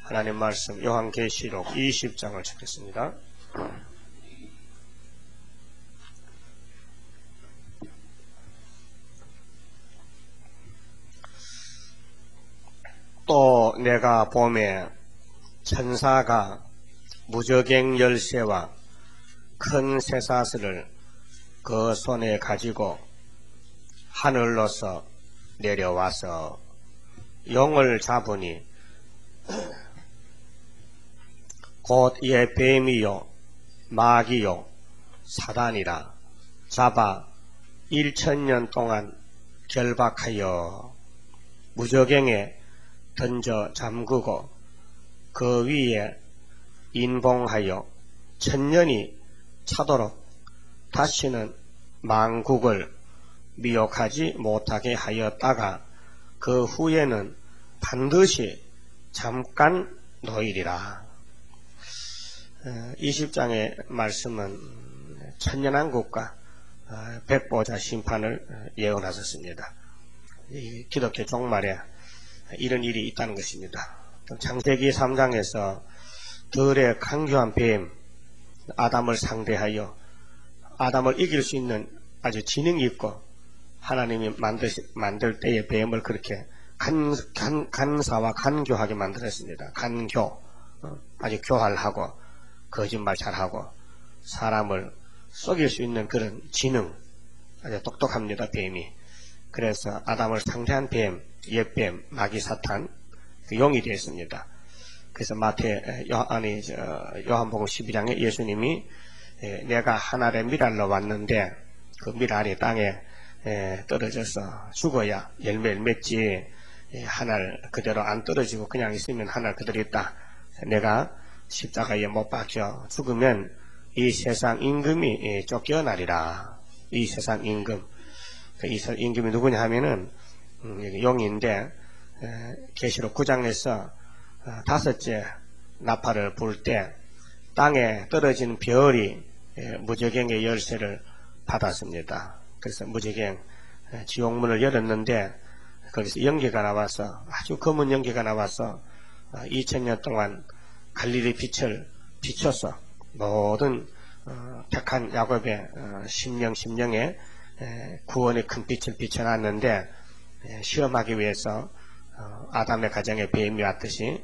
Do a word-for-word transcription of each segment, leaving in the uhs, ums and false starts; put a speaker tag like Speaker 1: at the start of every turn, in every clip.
Speaker 1: 하나님 말씀 요한계시록 이십 장을 찾겠습니다. 또 내가 보매 천사가 무저갱 열쇠와 큰 쇠사슬을 그 손에 가지고 하늘로서 내려와서 용을 잡으니 곧 이에 뱀이요 마귀요 사단이라 잡아 일천년 동안 결박하여 무저갱에 던져 잠그고 그 위에 인봉하여 천년이 차도록 다시는 만국을 미혹하지 못하게 하였다가 그 후에는 반드시 잠깐 놓이리라. 이십 장의 말씀은 천년왕국과 백보자 심판을 예언하셨습니다. 이 기독교 종말에 이런 일이 있다는 것입니다. 창세기 삼 장에서 들의 강교한 뱀 아담을 상대하여 아담을 이길 수 있는 아주 지능이 있고 하나님이 만들, 만들 때의 뱀을 그렇게 간, 간, 간사와 간교하게 만들었습니다. 간교, 어, 아주 교활하고 거짓말 잘하고 사람을 속일 수 있는 그런 지능, 아주 똑똑합니다. 뱀이. 그래서 아담을 상대한 뱀, 옛뱀, 마귀 사탄, 그 용이 되었습니다. 그래서 마태, 요, 아니, 저, 요한복음 십이 장에 예수님이 에, 내가 하늘의 밀알로 왔는데 그 밀알이 땅에 에, 떨어져서 죽어야 열매를 맺지 에, 하늘 그대로 안 떨어지고 그냥 있으면 하늘 그대로 있다. 내가 십자가에 못 박혀 죽으면 이 세상 임금이 에, 쫓겨나리라. 이 세상 임금. 그 이 임금이 누구냐 하면은 음, 여기 용인데 계시록 구 장에서 어, 다섯째 나팔을 불 때 땅에 떨어진 별이 에, 무저갱의 열쇠를 받았습니다. 그래서 무저갱 에, 지옥문을 열었는데 거기서 연기가 나와서 아주 검은 연기가 나와서 어, 이천 년 동안 갈릴리 빛을 비춰서 모든 어, 택한 야곱의 어, 심령 심령에 에, 구원의 큰 빛을 비춰놨는데 에, 시험하기 위해서 어, 아담의 가정에 뱀이 왔듯이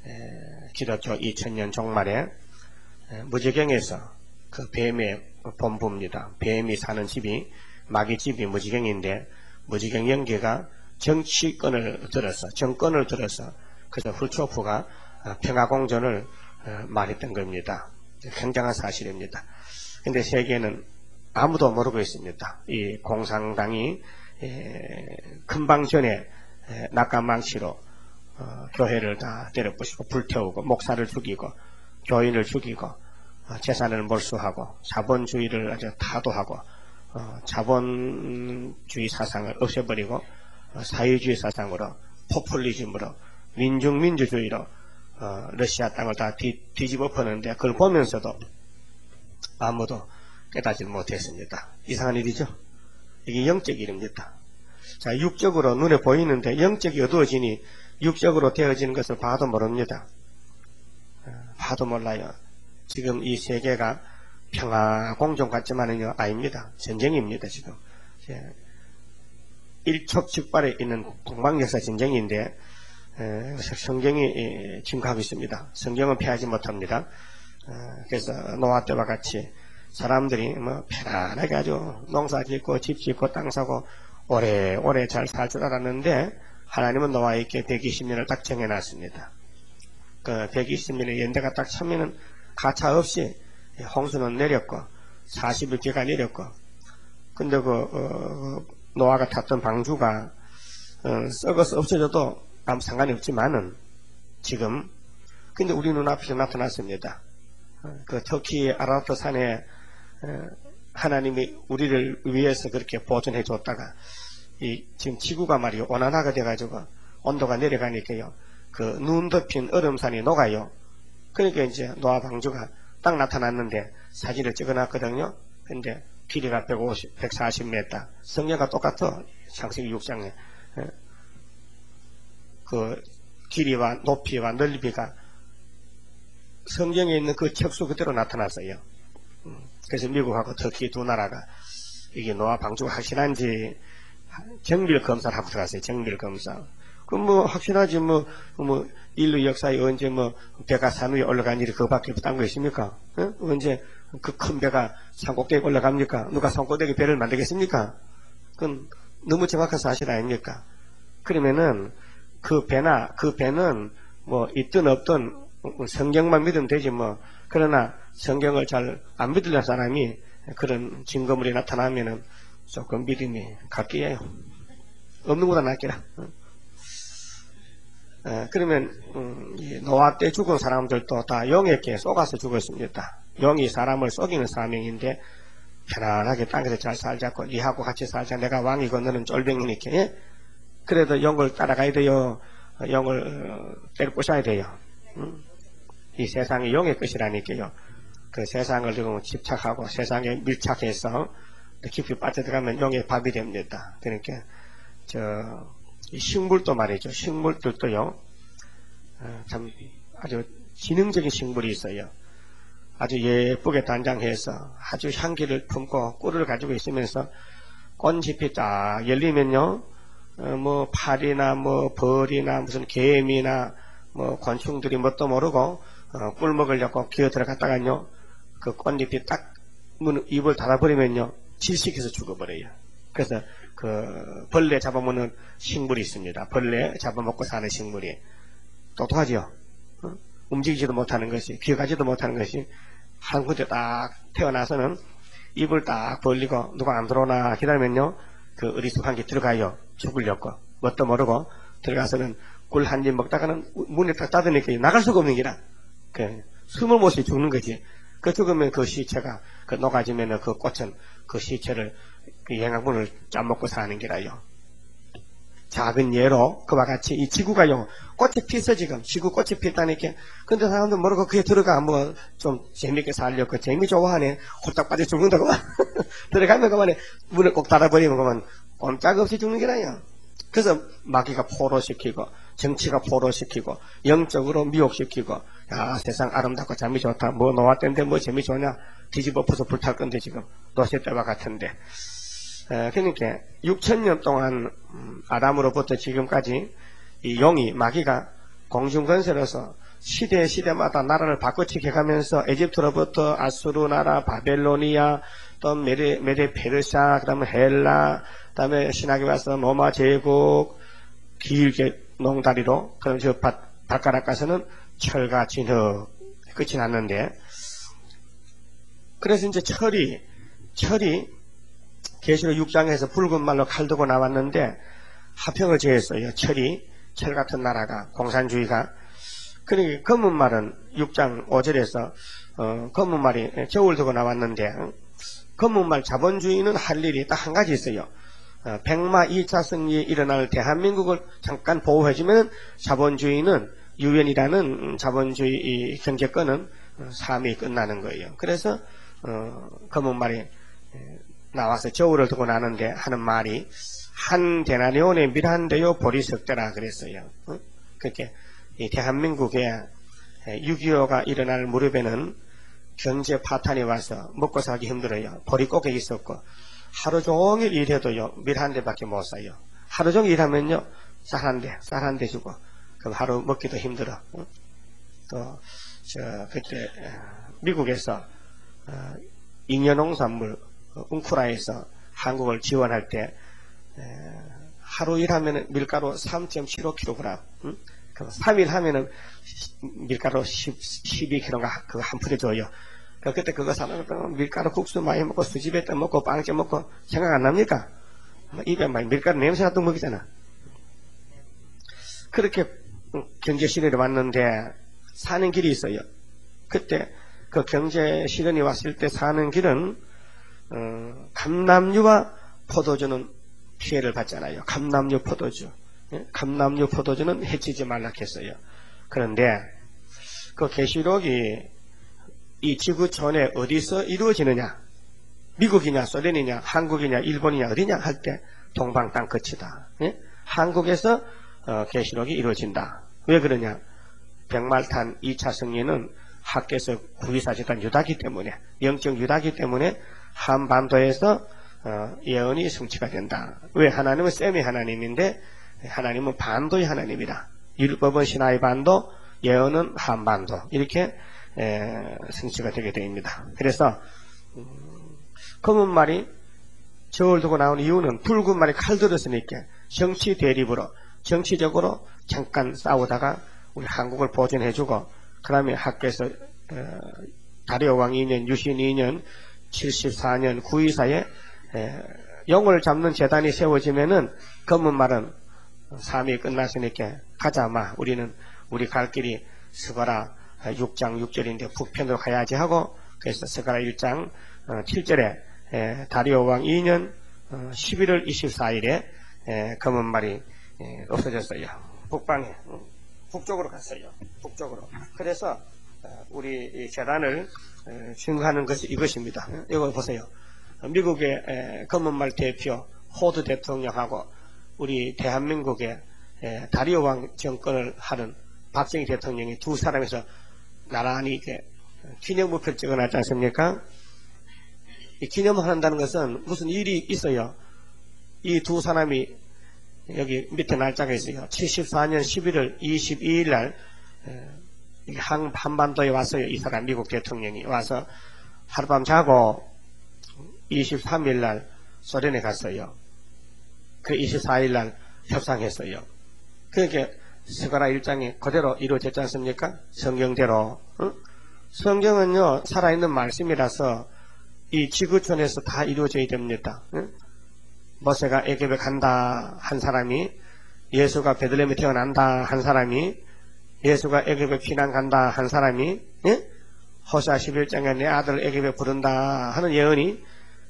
Speaker 1: 에, 기독교 이천 년 종말에 에, 무저갱에서 그 뱀의 본부입니다. 뱀이 사는 집이 마귀 집이 무저갱인데 무저갱 연계가 정치권을 들어서 정권을 들어서 그래서 후초프가 어, 평화공존을 어, 말했던 겁니다. 굉장한 사실입니다. 근데 세계는 아무도 모르고 있습니다. 이 공산당이 에, 금방 전에 에, 낙관망치로 어, 교회를 다 때려부시고 불태우고 목사를 죽이고 교인을 죽이고 어, 재산을 몰수하고 자본주의를 아주 타도하고 어, 자본주의 사상을 없애버리고 어, 사회주의 사상으로 포퓰리즘으로 민중민주주의로 어, 러시아 땅을 다 뒤, 뒤집어 퍼는데 그걸 보면서도 아무도 깨닫지 못했습니다. 이상한 일이죠. 이게 영적 일입니다. 자, 육적으로 눈에 보이는데 영적이 어두워지니 육적으로 되어지는 것을 봐도 모릅니다. 봐도 몰라요. 지금 이 세계가 평화 공존 같지만은요 아닙니다. 전쟁입니다. 지금 일촉즉발에 있는 동방역사 전쟁인데 에, 성경이 침묵하고 있습니다. 성경은 피하지 못합니다. 에, 그래서 노아 때와 같이 사람들이 뭐 편안하게 아주 농사 짓고 집 짓고 땅 사고 오래오래 잘 살 줄 알았는데 하나님은 노아에게 백이십 년을 딱 정해놨습니다. 그 백이십 년의 연대가 딱 차면은 가차 없이 홍수는 내렸고 사십 일째가 내렸고 근데 그 어, 노아가 탔던 방주가 어, 썩어서 없어져도 아무 상관이 없지만은 지금 근데 우리 눈앞에서 나타났습니다. 어, 그 터키 아라트 산에 어, 하나님이 우리를 위해서 그렇게 보존해 줬다가 이 지금 지구가 말이요 온난화가 돼가지고 온도가 내려가니까요 그 눈 덮인 얼음산이 녹아요. 그러니까 이제 노아 방주가 딱 나타났는데 사진을 찍어놨거든요. 근데 길이가 백오십, 백사십 미터 성녀가 똑같아. 창세기 육 장에 그 길이와 높이와 넓이가 성경에 있는 그 척수 그대로 나타났어요. 그래서 미국하고 터키 두 나라가 이게 노아 방주가 확실한지 정밀 검사를 하고 들어갔어요. 정밀 검사. 그럼 뭐 확실하지 뭐, 뭐 인류 역사에 언제 뭐 배가 산 위에 올라간 일이 그거밖에 딴 거 있습니까? 어? 언제 그 큰 배가 산꼭대기에 올라갑니까? 누가 산꼭대기 배를 만들겠습니까? 그건 너무 정확한 사실 아닙니까? 그러면은 그 배나 그 배는 뭐 있든 없든 성경만 믿으면 되지 뭐. 그러나 성경을 잘 안 믿으려는 사람이 그런 증거물이 나타나면은 조금 믿음이 갈게요. 없는 것보다 낫게라. 어, 그러면 음, 노아 때 죽은 사람들도 다 영에게 속아서 죽었습니다. 영이 사람을 속이는 사명인데 편안하게 땅에서 잘 살자고 니하고 같이 살자. 내가 왕이고 너는 쫄병이니까. 예? 그래도 영을 따라가야 돼요. 영을 어, 때려 부셔야 돼요. 음? 이 세상이 영의 것이라니까요. 그 세상을 지금 집착하고 세상에 밀착해서 깊이 빠져들어가면 영의 밥이 됩니다. 그러니까 저 식물도 말이죠. 식물들도요. 어, 참 아주 지능적인 식물이 있어요. 아주 예쁘게 단장해서 아주 향기를 품고 꿀을 가지고 있으면서 꽃잎이 딱 열리면요. 어, 뭐 파리나 뭐 벌이나 무슨 개미나 뭐 곤충들이 뭣도 모르고 어, 꿀 먹으려고 기어 들어갔다가요. 그 꽃잎이 딱 문, 입을 닫아버리면요. 질식해서 죽어버려요. 그래서 그 벌레 잡아먹는 식물이 있습니다. 벌레 잡아먹고 사는 식물이 똑똑하지요. 어? 움직이지도 못하는 것이, 기어가지도 못하는 것이 한 군데 딱 태어나서는 입을 딱 벌리고 누가 안 들어오나 기다리면요. 그 어리숙한 게 들어가요. 죽으려고. 뭣도 모르고 들어가서는 꿀 한 입 먹다가는 문을 딱 닫으니까 나갈 수가 없는 기라. 그 숨을 못 쉬어 죽는 거지. 그 죽으면 그 시체가 그 녹아지면 그 꽃은 그 시체를 그 영양분을 짜먹고 사는 기라요. 작은 예로 그와 같이 이 지구가요. 꽃이 피서 지금 지구 꽃이 피었다니까. 근데 사람들 모르고 그게 들어가 뭐 좀 재밌게 살려고 재미 좋아하네. 홀딱 빠져 죽는다고 들어가면 그만에 문을 꼭 닫아버리면 그만 꼼짝없이 죽는 기라요. 그래서 마귀가 포로시키고 정치가 포로시키고 영적으로 미혹시키고 야 세상 아름답고 잠이 좋다. 뭐 노아 때인데 뭐 재미 좋냐. 뒤집어 엎어서 불탈 건데 지금 노새 때와 같은데. 에, 그러니까 육천 년 동안 음, 아담으로부터 지금까지 이 용이 마귀가 공중건설로서 시대 시대마다 나라를 바꿔치게 가면서 에집트로부터 아수르 나라, 바벨로니아, 또 메데, 메데 페르시아, 그 다음에 헬라, 그 다음에 신학에 와서 로마 제국, 길게 농다리로, 그럼 저 밭, 밭가락 가서는 철과 진흙, 끝이 났는데, 그래서 이제 철이, 철이, 계시록 육 장에서 붉은 말로 칼 들고 나왔는데, 화평을 제했어요. 철이, 철 같은 나라가, 공산주의가. 그러니까 검은 말은 육 장 오 절에서, 어, 검은 말이 저울 들고 나왔는데, 검은 말 자본주의는 할 일이 딱 한 가지 있어요. 어, 백마 이 차 승리에 일어날 대한민국을 잠깐 보호해주면 자본주의는 유엔이라는 자본주의 경제권은 삶이 끝나는 거예요. 그래서 어, 검은 말이 나와서 저울을 두고 나는데 하는 말이 한 데나리온에 밀한데요 보리석대라 그랬어요. 어? 그렇게 이 대한민국에 육이오가 일어날 무렵에는 경제 파탄이 와서 먹고 살기 힘들어요. 보리고개 있었고 하루 종일 일해도요 밀 한 대밖에 못 사요. 하루 종일 일하면요 쌀 한 대, 쌀 한 대 주고 그럼 하루 먹기도 힘들어. 어? 또 저 그때 미국에서 어, 잉여농산물 웅크라에서 한국을 지원할 때 에, 하루 일하면 밀가루 삼 점 칠오 킬로그램, 응? 그럼 삼 일 하면은 밀가루 십이 킬로그램가 그거 한 푼에 줘요. 그때 그거 사면 밀가루 국수 많이 먹고 수지배 떠 먹고 빵째 먹고 생각 안 납니까? 입에 막 밀가루 냄새 나도 먹이잖아. 그렇게 경제 시련이 왔는데 사는 길이 있어요. 그때 그 경제 시련이 왔을 때 사는 길은 어, 감남류와 포도주는 피해를 받잖아요. 감남류 포도주. 예? 감남류 포도주는 해치지 말라 했어요. 그런데 그 계시록이 이 지구촌에 어디서 이루어지느냐? 미국이냐, 소련이냐, 한국이냐, 일본이냐, 어디냐 할 때 동방 땅 끝이다. 예? 한국에서 어, 계시록이 이루어진다. 왜 그러냐? 백말탄 이 차 승리는 학계에서 구이사 집단 유다기 때문에, 영적 유다기 때문에 한반도에서 어, 예언이 성취가 된다. 왜? 하나님은 셈의 하나님인데 하나님은 반도의 하나님이다. 율법은 시나이 반도, 예언은 한반도, 이렇게 에, 성취가 되게 됩니다. 그래서 음, 검은 말이 저울 두고 나온 이유는 붉은 말이 칼 들었으니까 정치 대립으로, 정치적으로 잠깐 싸우다가 우리 한국을 보존해주고, 그 다음에 학교에서 어, 다리오 왕 이 년, 유신 이 년, 칠십사 년 구이사에 에, 영을 잡는 재단이 세워지면은 검은 말은 삶이 끝났으니까 가자 마, 우리는 우리 갈 길이 스가랴 육 장 육 절인데 북편으로 가야지 하고, 그래서 스가랴 일 장 어, 칠 절에 에, 다리오 왕 이 년 어, 십일월 이십사일에 에, 검은 말이 에, 없어졌어요. 북방에 음, 북쪽으로 갔어요. 북쪽으로. 그래서 어, 우리 이 재단을 에, 증거하는 것이 이것입니다. 이거 보세요. 미국의 에, 검은 말 대표 호드 대통령하고 우리 대한민국의 에, 다리오 왕 정권을 하는 박정희 대통령이 두 사람에서 나란히 이렇게 기념무표를 찍어놨지 않습니까? 이 기념을 한다는 것은 무슨 일이 있어요. 이 두 사람이 여기 밑에 날짜가 있어요. 칠십사 년 십일월 이십이일 날 한, 한반도에 왔어요. 이 사람 미국 대통령이 와서 하룻밤 자고 이십삼일 날 소련에 갔어요. 그 이십사일 날 협상했어요. 그러니까 스가랴 일 장이 그대로 이루어졌지 않습니까? 성경대로. 응? 성경은요 살아있는 말씀이라서 이 지구촌에서 다 이루어져야 됩니다. 응? 모세가 애굽에 간다 한 사람이, 예수가 베들레헴에 태어난다 한 사람이, 예수가 애굽에 피난 간다 한 사람이, 응? 호세아 십일 장에 내 아들 애굽에 부른다 하는 예언이,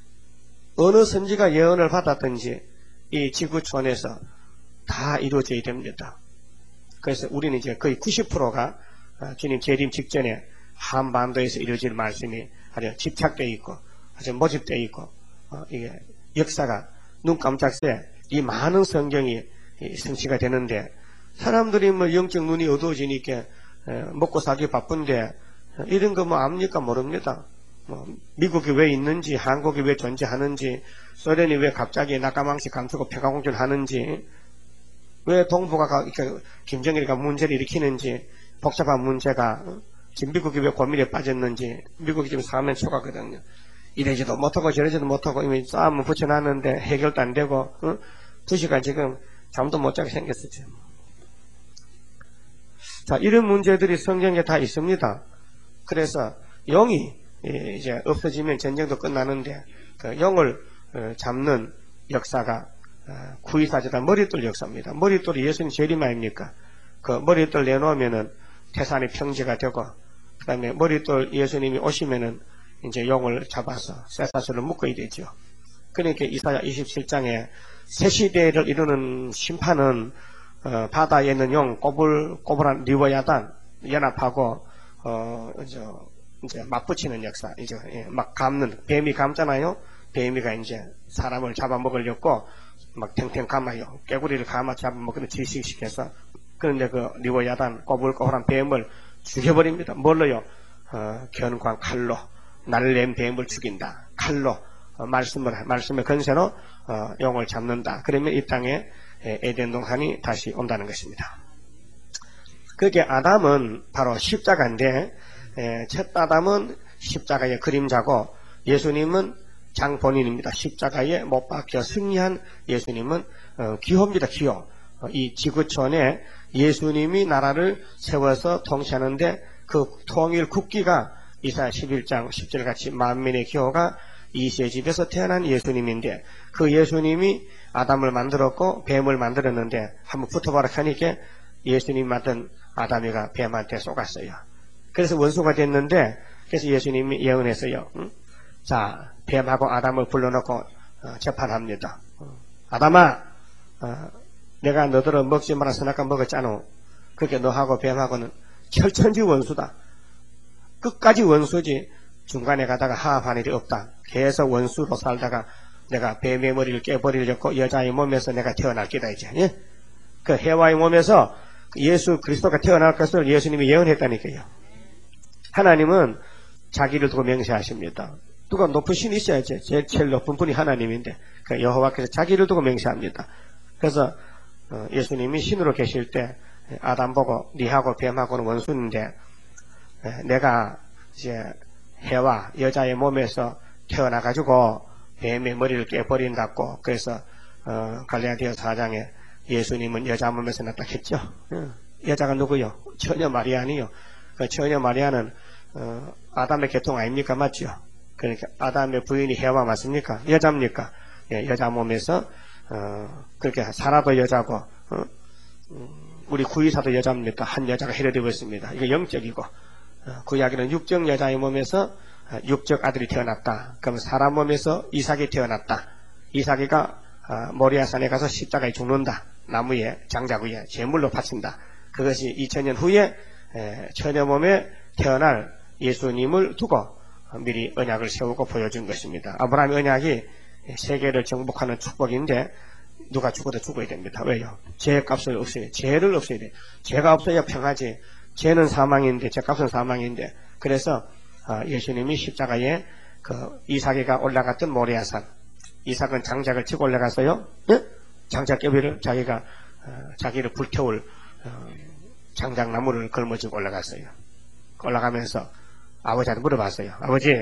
Speaker 1: 어느 선지가 예언을 받았든지 이 지구촌에서 다 이루어져야 됩니다. 그래서 우리는 이제 거의 구십 퍼센트가 주님 재림 직전에 한반도에서 이루어질 말씀이 아주 집착되어 있고 아주 모집되어 있고 어, 이게 역사가 눈 깜짝 새 이 많은 성경이 성취가 되는데, 사람들이 뭐 영적 눈이 어두워지니까 에, 먹고 살기 바쁜데 이런 거 뭐 압니까? 모릅니다. 뭐 미국이 왜 있는지, 한국이 왜 존재하는지, 소련이 왜 갑자기 낙가망시 감추고 평화공주를 하는지, 왜 동북아가 이렇게 김정일이가 문제를 일으키는지, 복잡한 문제가 지금 미국이 왜 고민에 빠졌는지, 미국이 지금 사면 초과거든요. 이러지도 못하고 저러지도 못하고 이미 싸움을 붙여놨는데 해결도 안 되고 어? 두 시간 지금 잠도 못 자게 생겼었죠. 자, 이런 문제들이 성경에 다 있습니다. 그래서 영이 이제 없어지면 전쟁도 끝나는데 그 영을 잡는 역사가 구이사제단 머릿돌 역사입니다. 머릿돌이 예수님 재림 아닙니까? 그 머릿돌 내놓으면은 태산이 평지가 되고, 그 다음에 머릿돌 예수님이 오시면은 이제 용을 잡아서 쇠사슬로 묶어야 되죠. 그러니까 이사야 이십칠 장에 새 시대를 이루는 심판은 어, 바다에 있는 용 꼬불꼬불한 리워야단 연합하고 어, 저, 이제 맞붙이는 역사, 이제 예, 막 감는, 뱀이 감잖아요. 뱀이가 이제 사람을 잡아먹으려고 막 탱탱 감아요. 깨구리를 감아 잡아먹는 질식시켜서, 그런데 그 리워야단 꼬불꼬불한 뱀을 죽여버립니다. 뭘로요? 어, 견광 칼로. 날랜 뱀을 죽인다. 칼로 어, 말씀을 말씀의 건세로 어, 용을 잡는다. 그러면 이 땅에 에덴 동산이 다시 온다는 것입니다. 그게 아담은 바로 십자가인데, 에, 첫 아담은 십자가의 그림자고 예수님은 장본인입니다. 십자가에 못 박혀 승리한 예수님은 어, 기호입니다. 기호. 어, 이 지구촌에 예수님이 나라를 세워서 통치하는데 그 통일 국기가 이사야 십일 장 십 절 같이 만민의 기호가 이새의 집에서 태어난 예수님인데, 그 예수님이 아담을 만들었고 뱀을 만들었는데 한번 붙어봐라 하니까 예수님 만든 아담이가 뱀한테 쏘갔어요. 그래서 원수가 됐는데, 그래서 예수님이 예언했어요. 응? 자, 뱀하고 아담을 불러놓고 어, 재판합니다. 어, 아담아, 어, 내가 너들은 먹지 마라 선악과 먹었잖아. 그렇게 너하고 뱀하고는 철천지 원수다. 끝까지 원수지 중간에 가다가 화합한 일이 없다. 계속 원수로 살다가 내가 뱀의 머리를 깨버리려고 여자의 몸에서 내가 태어날 기다 이제. 예? 그 해와의 몸에서 예수 그리스도가 태어날 것을 예수님이 예언했다니까요. 하나님은 자기를 두고 맹세하십니다. 누가 높은 신이 있어야지. 제일, 제일 높은 분이 하나님인데 그 여호와께서 자기를 두고 맹세합니다. 그래서 예수님이 신으로 계실 때 아담 보고 니하고 뱀하고는 원수인데 내가 이제 해와 여자의 몸에서 태어나가지고 뱀의 머리를 깨버린다고. 그래서 어, 갈라디아 사 장에 예수님은 여자 몸에서 나타났죠. 여자가 누구요? 처녀 마리아니요. 그 처녀 마리아는 어, 아담의 계통 아닙니까? 맞죠? 그러니까 아담의 부인이 해와 맞습니까? 여자입니까? 예, 여자 몸에서 어, 그렇게 사라도 여자고 어, 우리 구이사도 여자입니까? 한 여자가 해를 입었습니다. 이게 영적이고 어, 그 이야기는 육적 여자의 몸에서 어, 육적 아들이 태어났다. 그럼 사람 몸에서 이삭이 태어났다. 이삭이가 어, 모리아산에 가서 십자가에 죽는다. 나무에 장작 위에 제물로 바친다. 그것이 이천 년 후에 에, 처녀 몸에 태어날 예수님을 두고 미리 언약을 세우고 보여준 것입니다. 아브라함의 언약이 세계를 정복하는 축복인데 누가 죽어도 죽어야 됩니다. 왜요? 죄값을 없애야 죄를 없애야 돼. 죄가 없어야 평하지. 죄는 사망인데 죄값은 사망인데. 그래서 예수님이 십자가에 그 이삭이가 올라갔던 모리아산, 이삭은 장작을 치고 올라가서요. 예? 장작개비를 자기가 어, 자기를 불태울 어, 장작나무를 걸머쥐고 올라갔어요. 올라가면서 아버지한테 물어봤어요. 아버지,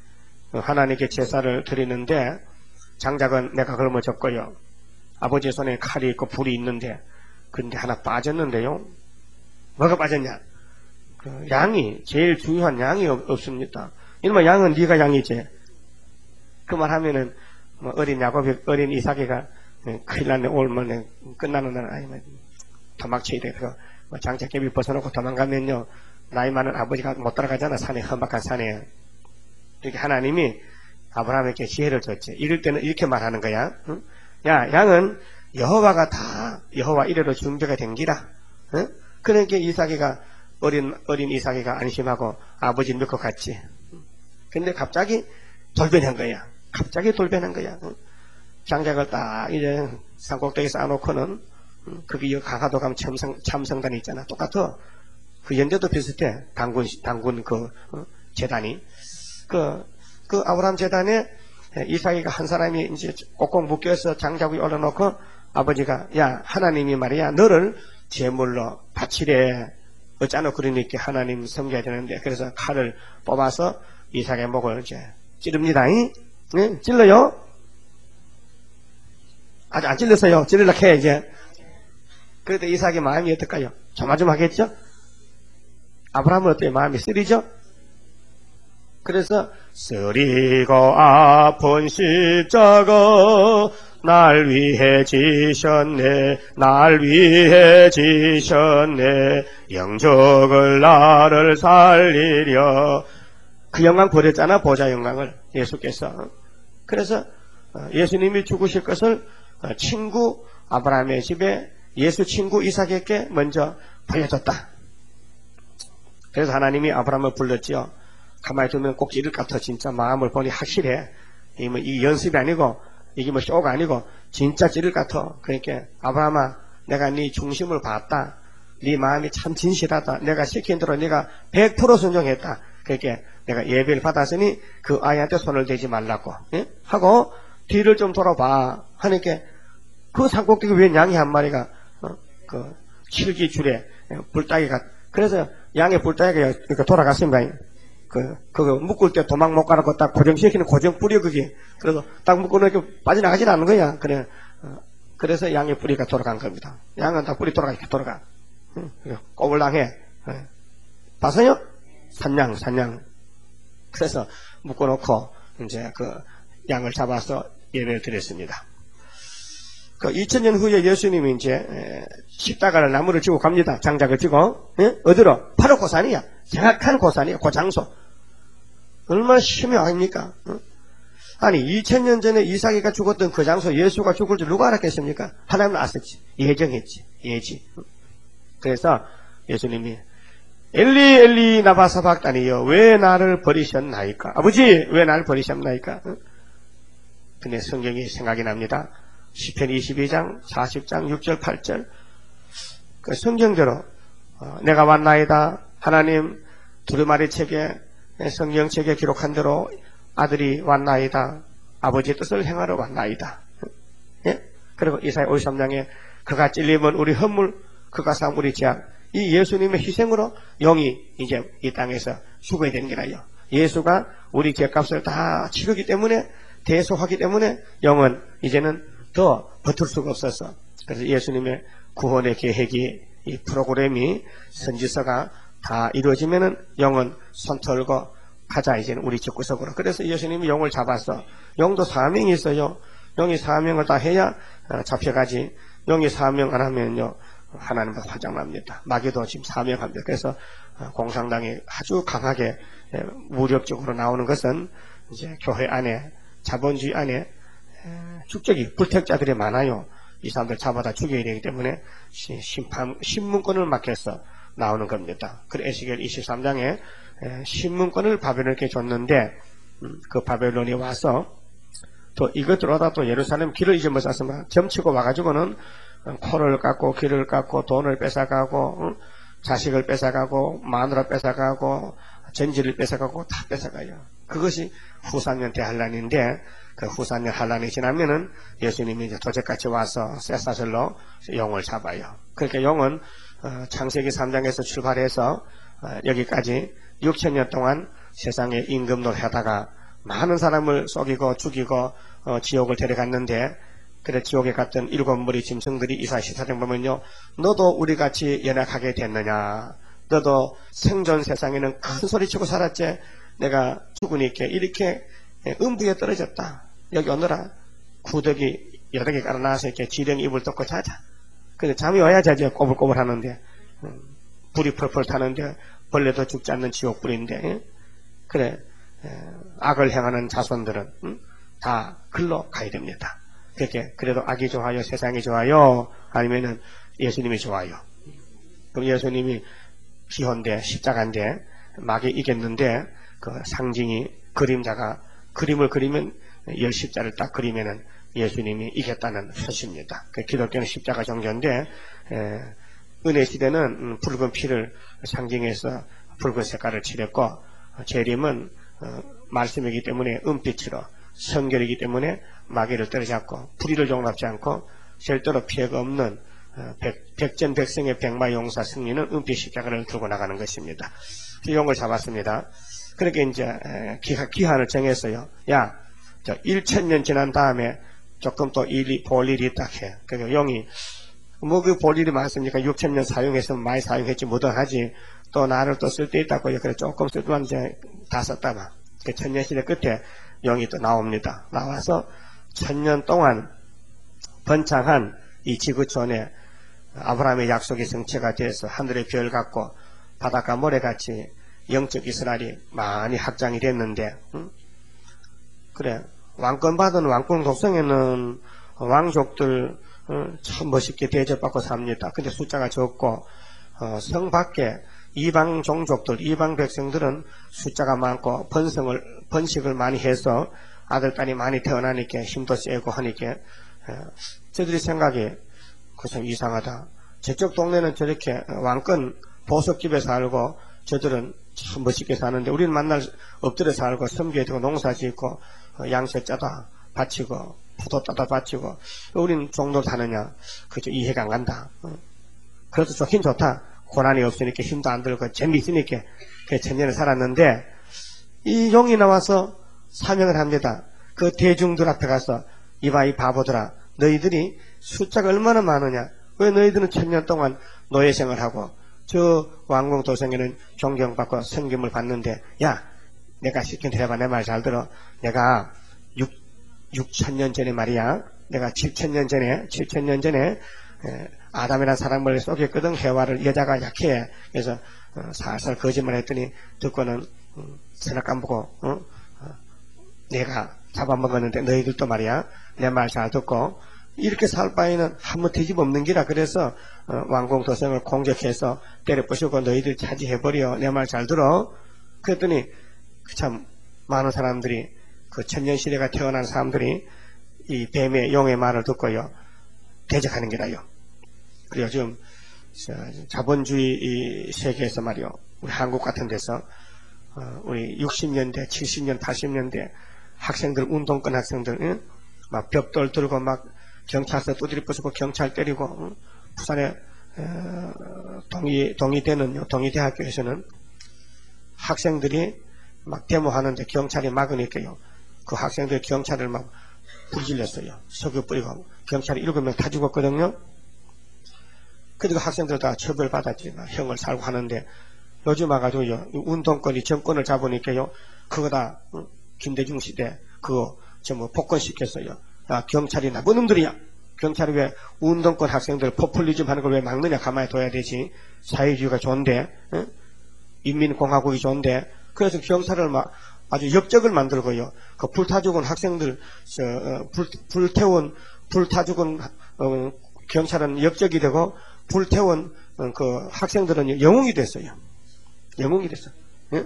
Speaker 1: 하나님께 제사를 드리는데 장작은 내가 걸머졌고요. 아버지 손에 칼이 있고 불이 있는데 근데 하나 빠졌는데요. 뭐가 빠졌냐? 그 양이, 제일 중요한 양이 없, 없습니다. 이놈아 양은 네가 양이지. 그 말 하면은 뭐 어린 야곱이, 어린 이삭이가 큰일 났네, 오늘 끝나는 날 아니면 도망쳐야 돼. 그 뭐 장작개비 벗어놓고 도망가면요 나이 많은 아버지가 못 따라가잖아. 산에, 험악한 산에. 이렇게 하나님이 아브라함에게 지혜를 줬지. 이럴 때는 이렇게 말하는 거야. 응? 야, 양은 여호와가 다 여호와 이래로 준비가 된 기라. 응? 그러니까 이삭이가 어린 어린 이삭이가 안심하고 아버지 믿고 갔지. 근데 갑자기 돌변한 거야. 갑자기 돌변한 거야. 응? 장작을 딱 이제 산꼭대기에 쌓아놓고는 응? 거기 강화도 가면 참성, 참성단이 있잖아. 똑같아. 그 연대도 비슷해. 당군 당군 그 어? 재단이 그 그 아브라함 재단에 이삭이가 한 사람이 이제 꼭꼭 묶여서 장작 위에 올려놓고 아버지가 야 하나님이 말이야 너를 제물로 바치래. 어쩌나 그러니까 하나님 섬겨야 되는데 그래서 칼을 뽑아서 이삭의 목을 이제 찌릅니다. 네? 찔러요? 아직 안 찔렀어요. 찌르려고 해 이제. 그래도 이삭의 마음이 어떨까요? 조마조마하겠죠? 아브라함은 어때요? 마음이 쓰리죠? 그래서 쓰리고 아픈 십자가 날 위해 지셨네 날 위해 지셨네 영적을 나를 살리려. 그 영광 버렸잖아. 보좌 영광을 예수께서. 그래서 예수님이 죽으실 것을 친구 아브라함의 집에 예수 친구 이삭에게 먼저 보여줬다. 그래서 하나님이 아브라함을 불렀지요. 가만히 두면 꼭 찌를 것 같아. 진짜 마음을 보니 확실해. 이 뭐 이 연습이 아니고 이게 뭐 쇼가 아니고 진짜 찌를 것 같아. 그러니까 아브라함아 내가 네 중심을 봤다. 네 마음이 참 진실하다. 내가 시킨 대로 네가 백 퍼센트 순종했다. 그러니까 내가 예배를 받았으니 그 아이한테 손을 대지 말라고 예? 하고 뒤를 좀 돌아봐 하니까 그 산꼭대기 위에 양이 한 마리가 어? 그 칠기줄에 불따기가 그래서 양의 불따기가 이렇게 돌아갔습니다. 그, 그거 묶을 때 도망 못 가라고 딱 고정시키는 고정 뿌리 그게. 그래서 딱 묶고 이렇게 빠져나가진 않는 거야. 그래, 어, 그래서 양의 뿌리가 돌아간 겁니다. 양은 다 뿌리 돌아가, 이렇게 돌아가. 응, 꼬불랑해. 네. 봤어요? 산양, 산양. 그래서 묶어놓고 이제 그 양을 잡아서 예배를 드렸습니다. 그 이천 년 후에 예수님이 이제 십자가를 나무를 지고 갑니다. 장작을 지고. 예? 어디로? 바로 고산이야. 정확한 고산이야. 그 장소. 얼마나 심해 아닙니까? 어? 아니 이천 년 전에 이삭이가 죽었던 그 장소 예수가 죽을 줄 누가 알았겠습니까? 하나님은 아셨지. 예정했지. 예지. 그래서 예수님이 엘리 엘리 나바 사박다니여 왜 나를 버리셨나이까? 아버지 왜 나를 버리셨나이까? 어? 근데 성경이 생각이 납니다. 시편 이십이 장 사십 장 육 절 팔 절 그 성경대로 어, 내가 왔나이다. 하나님 두루마리 책에, 성경책에 기록한 대로 아들이 왔나이다. 아버지의 뜻을 행하러 왔나이다. 예? 그리고 이사야 오십삼 장에 그가 찔림은 우리 허물, 그가 삼 우리 죄악. 이 예수님의 희생으로 영이 이제 이 땅에서 죽어야 되는 게라요. 예수가 우리 죄값을 다 치르기 때문에, 대속하기 때문에 영은 이제는 더 버틸 수가 없어서, 그래서 예수님의 구원의 계획이, 이 프로그램이, 선지서가 다 이루어지면은 영은 손 털고 가자, 이제는 우리 집구석으로. 그래서 예수님이 영을 잡았어. 영도 사명이 있어요. 영이 사명을 다 해야 잡혀가지. 영이 사명 안 하면요, 하나님과 화장납니다. 마귀도 지금 사명합니다. 그래서 공산당이 아주 강하게 무력적으로 나오는 것은 이제 교회 안에, 자본주의 안에 축적이, 불택자들이 많아요. 이 사람들 잡아다 죽여야 되기 때문에 심판, 신문권을 맡겨서 나오는 겁니다. 그래서 에스겔 이십삼 장에 신문권을 바벨론에게 줬는데, 그 바벨론이 와서 또 이것들보다 또 예루살렘 길을 잊어먹었으면 점치고 와가지고는 코를 깎고 귀를 깎고 돈을 뺏어가고, 응? 자식을 뺏어가고 마누라 뺏어가고 전지를 뺏어가고 다 뺏어가요. 그것이 후삼년 대환란인데, 그 후삼년 환란이 지나면은 예수님이 이제 도적같이 와서 쇠사슬로 영을 잡아요. 그러니까 영은 어, 창세기 삼 장에서 출발해서 어, 여기까지 육천 년 동안 세상에 임금노릇 하다가 많은 사람을 속이고 죽이고 어, 지옥을 데려갔는데, 그래 지옥에 갔던 일곱 무리 짐승들이 이사야 십사 장 보면요, 너도 우리같이 연약하게 됐느냐, 너도 생존 세상에는 큰 소리치고 살았지, 내가 죽으니까 이렇게 음부에 떨어졌다, 여기 오너라, 구더기 여러 개 깔아놔서 이렇게 지렁이 이불 덮고 자자. 근데 잠이 와야 자지. 꼬불꼬불 하는데, 음, 불이 펄펄 타는데 벌레도 죽지 않는 지옥불인데, 예? 그래 에, 악을 행하는 자손들은 음? 다 글로 가야 됩니다. 그렇게 그래도 악이 좋아요, 세상이 좋아요, 아니면은 예수님이 좋아요? 그럼 예수님이 기혼대, 십자가인데 마귀 이겼는데, 그 상징이 그림자가, 그림을 그리면 열 십자를 딱 그리면은 예수님이 이겼다는 표시입니다. 그 기독교는 십자가 종교인데, 에, 은혜 시대는 음, 붉은 피를 상징해서 붉은 색깔을 칠했고, 재림은 어, 말씀이기 때문에 은빛으로, 성결이기 때문에 마귀를 때려잡고 불의를 용납지 않고 절대로 피해가 없는 어, 백, 백전백승의 백마용사 승리는 은빛 십자가를 들고 나가는 것입니다. 용을 잡았습니다. 그렇게 이제 에, 기하, 기한을 정했어요. 야, 저 천 년 지난 다음에 조금 또 일이 볼 일이 있다 해. 그러니까 용이 뭐 그 볼 일이 많습니까? 육천 년 사용했으면 많이 사용했지 무던하지. 또 나를 또 쓸 데 있다고. 그래 조금 쓸만 이제 다 썼다가 그 천년 시대 끝에 영이 또 나옵니다. 나와서 천년 동안 번창한 이 지구촌에 아브라함의 약속이 성취가 돼서 하늘의 별 같고 바닷가 모래같이 영적 이스라엘이 많이 확장이 됐는데, 응? 그래 왕권 받은 왕권 독성에는 왕족들 어, 참 멋있게 대접받고 삽니다. 근데 숫자가 적고 어, 성 밖에 이방 종족들, 이방 백성들은 숫자가 많고 번성을, 번식을 많이 해서 아들, 딸이 많이 태어나니까 힘도 세고 하니까 에, 저들이 생각이 그 참 이상하다. 저쪽 동네는 저렇게 왕권 보석집에 살고 저들은 참 멋있게 사는데 우리는 만날 엎드려 살고 섬겨야 되고 농사 짓고 양세 짜다 바치고 포도 따다 바치고 우리는 종로 사느냐. 그저 이해가 안 간다. 그래도 좋긴 좋다. 고난이 없으니까 힘도 안 들고 재미있으니까 그 천년을 살았는데, 이 용이 나와서 사명을 합니다. 그 대중들 앞에 가서 이봐 이 바보들아, 너희들이 숫자가 얼마나 많으냐, 왜 너희들은 천년 동안 노예생을 하고 저 왕궁 도성에는 존경받고 섬김을 받는데, 야 내가 시킨 대로 해봐. 내 말 잘 들어. 내가 육, 육천 년 전에 말이야, 내가 칠천 년 전에 칠천 년 전에 에, 아담이라는 사람을 속였거든. 해와를. 여자가 약해. 그래서 어, 살살 거짓말 했더니 듣고는 음, 생각 까먹고 어? 어, 내가 잡아먹었는데 너희들도 말이야 내 말 잘 듣고 이렇게 살 바에는 한번 뒤집 없는 기라. 그래서 어, 왕궁 도성을 공격해서 때려부수고 너희들 차지해버려. 내 말 잘 들어. 그랬더니 참 많은 사람들이, 그 천년시대가 태어난 사람들이 이 뱀의 용의 말을 듣고요 대적하는 게라요. 그리고 지금 자본주의 세계에서 말이요, 우리 한국 같은 데서 어, 우리 육십 년대, 칠십 년, 팔십 년대 학생들, 운동권 학생들 응? 막 벽돌 들고 막 경찰서 두드리 부수고 경찰 때리고 응? 부산의 어, 동이, 동이대는요, 동이대학교에서는 학생들이 막 데모하는데 경찰이 막으니까요, 그 학생들 경찰을 막 불질렀어요. 석유 뿌리고 경찰이 일곱 명 다 죽었거든요. 그리고 학생들 다 처벌받았지. 형을 살고 하는데 요즘 와가지고요, 운동권이 정권을 잡으니까요, 그거 다 응? 김대중 시대 그거 전부 복권시켰어요. 아, 경찰이 나쁜 놈들이야. 경찰이 왜 운동권 학생들 포퓰리즘 하는 걸 왜 막느냐. 가만히 둬야 되지. 사회주의가 좋은데, 응? 인민공화국이 좋은데. 그래서 경찰을 막 아주 역적을 만들고요, 그 불타 죽은 학생들, 저, 어, 불, 불태운 불타 죽은 어, 경찰은 역적이 되고 불태운 어, 그 학생들은 영웅이 됐어요. 영웅이 됐어. 응?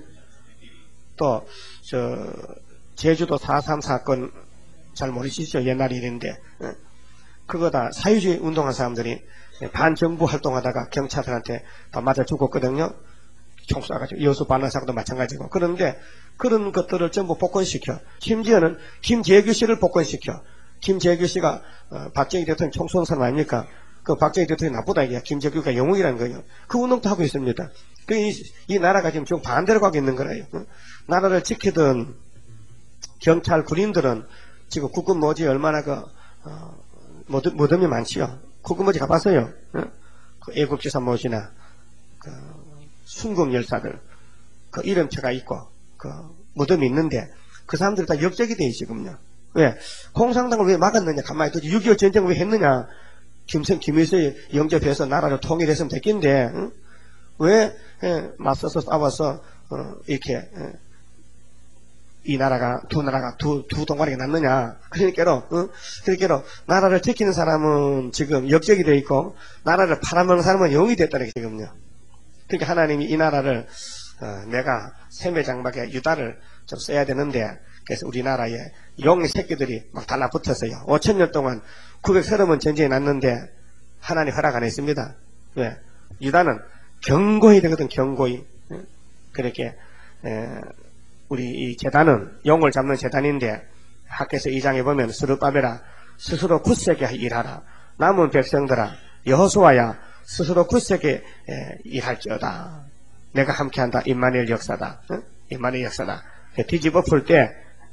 Speaker 1: 또 저 제주도 사 삼 사건 잘 모르시죠? 옛날 일인데, 응? 그거 다 사회주의 운동한 사람들이 반정부 활동하다가 경찰들한테 다 맞아 죽었거든요. 총 쏴가지고. 여수 반란사건도 마찬가지고. 그런데 그런 것들을 전부 복권시켜. 심지어는 김재규 씨를 복권시켜. 김재규 씨가 어, 박정희 대통령 총 쏜 사람 아닙니까? 그 박정희 대통령이 나쁘다 이게. 김재규가 영웅이라는 거예요. 그 운동도 하고 있습니다. 그 이, 이 나라가 지금 좀 반대로 가고 있는 거예요. 어? 나라를 지키던 경찰 군인들은 지금 국군모지 얼마나 그 어, 무덤이 많지요. 국군모지 가봤어요. 어? 그 애국지사 모지나 그 순국 열사들 그 이름표가 있고 그 무덤이 있는데 그 사람들이 다 역적이 돼 지금요. 왜? 공산당을 왜 막았느냐. 가만히 두지. 육이오 전쟁을 왜 했느냐. 김성 김일성이 영접해서 나라를 통일했으면 됐겠는데, 응? 왜 예, 맞서서 싸워서 어, 이렇게 예, 이 나라가 두 나라가 두, 두 동아리가 났느냐. 그러니까로 응? 그러니까로 나라를 지키는 사람은 지금 역적이 돼 있고 나라를 팔아먹는 사람은 영웅이 됐다는 게 지금요. 그러니까 하나님이 이 나라를 어, 내가 세매장막에 유다를 좀 써야 되는데, 그래서 우리나라에 용 새끼들이 막 달라붙었어요. 오천 년 동안 구백삼 번 전쟁이 났는데 하나님 허락 안 했습니다. 왜? 유다는 경고히 되거든. 경고히. 그렇게 에, 우리 이 제단은 용을 잡는 제단인데 학개서 이 장에 보면 스룹바벨아 스스로 굳세게 일하라. 남은 백성들아 여호수아야 스스로 굳세게 에, 일할지어다. 내가 함께한다. 임마누엘 역사다. 응? 임마누엘 역사다. 뒤집어 풀 때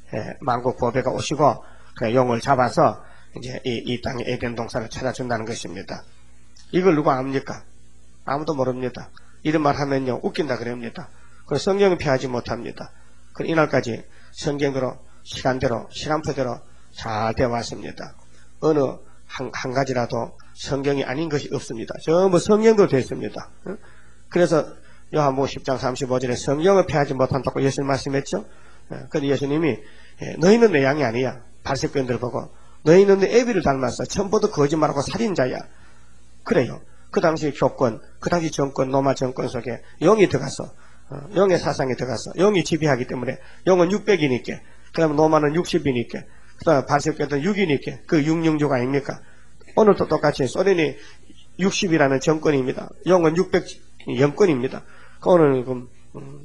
Speaker 1: 만국 보배가 오시고 그 용을 잡아서 이제 이, 이 땅에 에덴 동산을 찾아준다는 것입니다. 이걸 누가 압니까? 아무도 모릅니다. 이런 말 하면요 웃긴다 그럽니다. 그래서 성경은 피하지 못합니다. 그럼 이날까지 성경대로 시간대로 시간표대로 잘 되어 왔습니다. 어느 한, 한 가지라도 성경이 아닌 것이 없습니다. 전부 성경대로 되어 있습니다. 그래서 요한복음 십 장 삼십오 절에 성경을 피하지 못한다고 예수님 말씀했죠. 그런데 예수님이 너희는 내 양이 아니야. 바리새인들 보고 너희는 내 애비를 닮았어. 처음부터 거짓말하고 살인자야. 그래요. 그 당시 교권, 그 당시 정권, 로마 정권 속에 영이 들어갔어. 영의 사상이 들어갔어. 영이 지배하기 때문에 영은 육백이니까, 그 다음에 로마는 육십이니까, 그 다음에 바리새인들은 육이니까 그 육육육 아닙니까? 오늘도 똑같이 소련이 육십이라는 정권입니다. 영은 육백 영권입니다. 오늘 그, 음,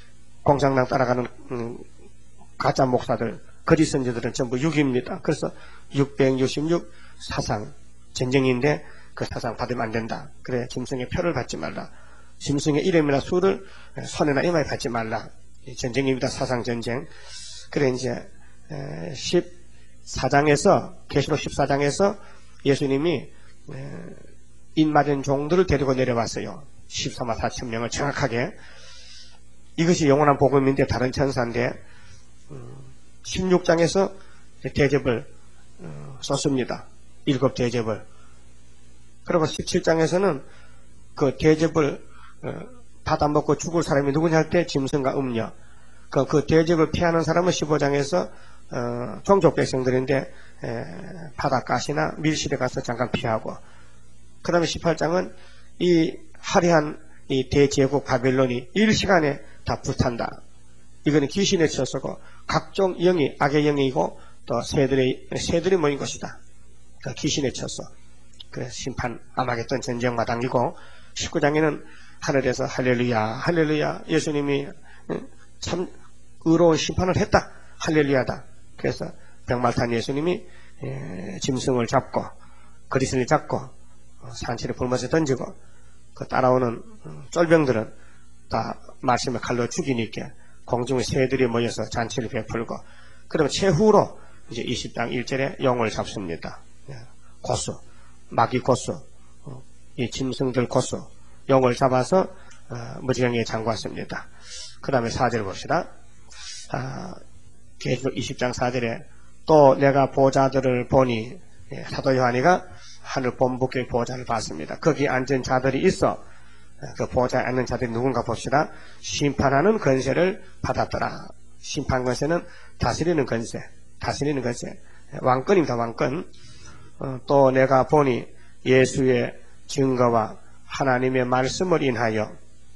Speaker 1: 공산당 따라가는 음, 가짜 목사들, 거짓 선지들은 전부 육입니다. 그래서 육백육십육 사상 전쟁인데 그 사상 받으면 안 된다. 그래 짐승의 표를 받지 말라. 짐승의 이름이나 수를 손에나 이마에 받지 말라. 전쟁입니다. 사상 전쟁. 그래 이제 십사 장에서 계시록 십사 장에서 예수님이 인맞은 종들을 데리고 내려왔어요. 십사만 사천 명을 정확하게. 이것이 영원한 복음인데 다른 천사인데 십육 장에서 대접을 썼습니다. 일곱 대접을. 그리고 십칠 장에서는 그 대접을 받아먹고 죽을 사람이 누구냐 할 때 짐승과 음녀. 그, 그 대접을 피하는 사람은 십오 장에서 어, 종족 백성들인데 에, 바닷가시나 밀실에 가서 잠깐 피하고, 그 다음에 십팔 장은 이 화려한 이 대제국 바벨론이 일시간에 다 불탄다. 이거는 귀신의 처소고 각종 영이 악의 영이고 또 새들의 새들이 모인 것이다. 그 귀신의 처소. 그래서 심판 아마겟돈 전쟁 마당이고, 십구 장에는 하늘에서 할렐루야 할렐루야 예수님이 참 의로운 심판을 했다 할렐루야다. 그래서 백말탄 예수님이 짐승을 잡고 그리스를 잡고 산채를 불못에 던지고 그 따라오는 쫄병들은 다 말씀을 칼로 죽이니까 공중의 새들이 모여서 잔치를 베풀고 그러면 최후로 이제 이십 장 일 절에 용을 잡습니다. 고수 마귀 고수 이 짐승들 고수 용을 잡아서 무지경에 잠갔습니다. 그 다음에 사 절 봅시다. 아, 계시록 이십 장 사 절에 또 내가 보좌들을 보니 사도 요한이가 하늘 본부의 보좌를 봤습니다. 거기 앉은 자들이 있어 그 보좌에 앉는 자들이 누군가 봅시다. 심판하는 권세를 받았더라. 심판 권세는 다스리는 권세, 다스리는 권세, 왕권입니다. 왕권. 어, 또 내가 보니 예수의 증거와 하나님의 말씀을 인하여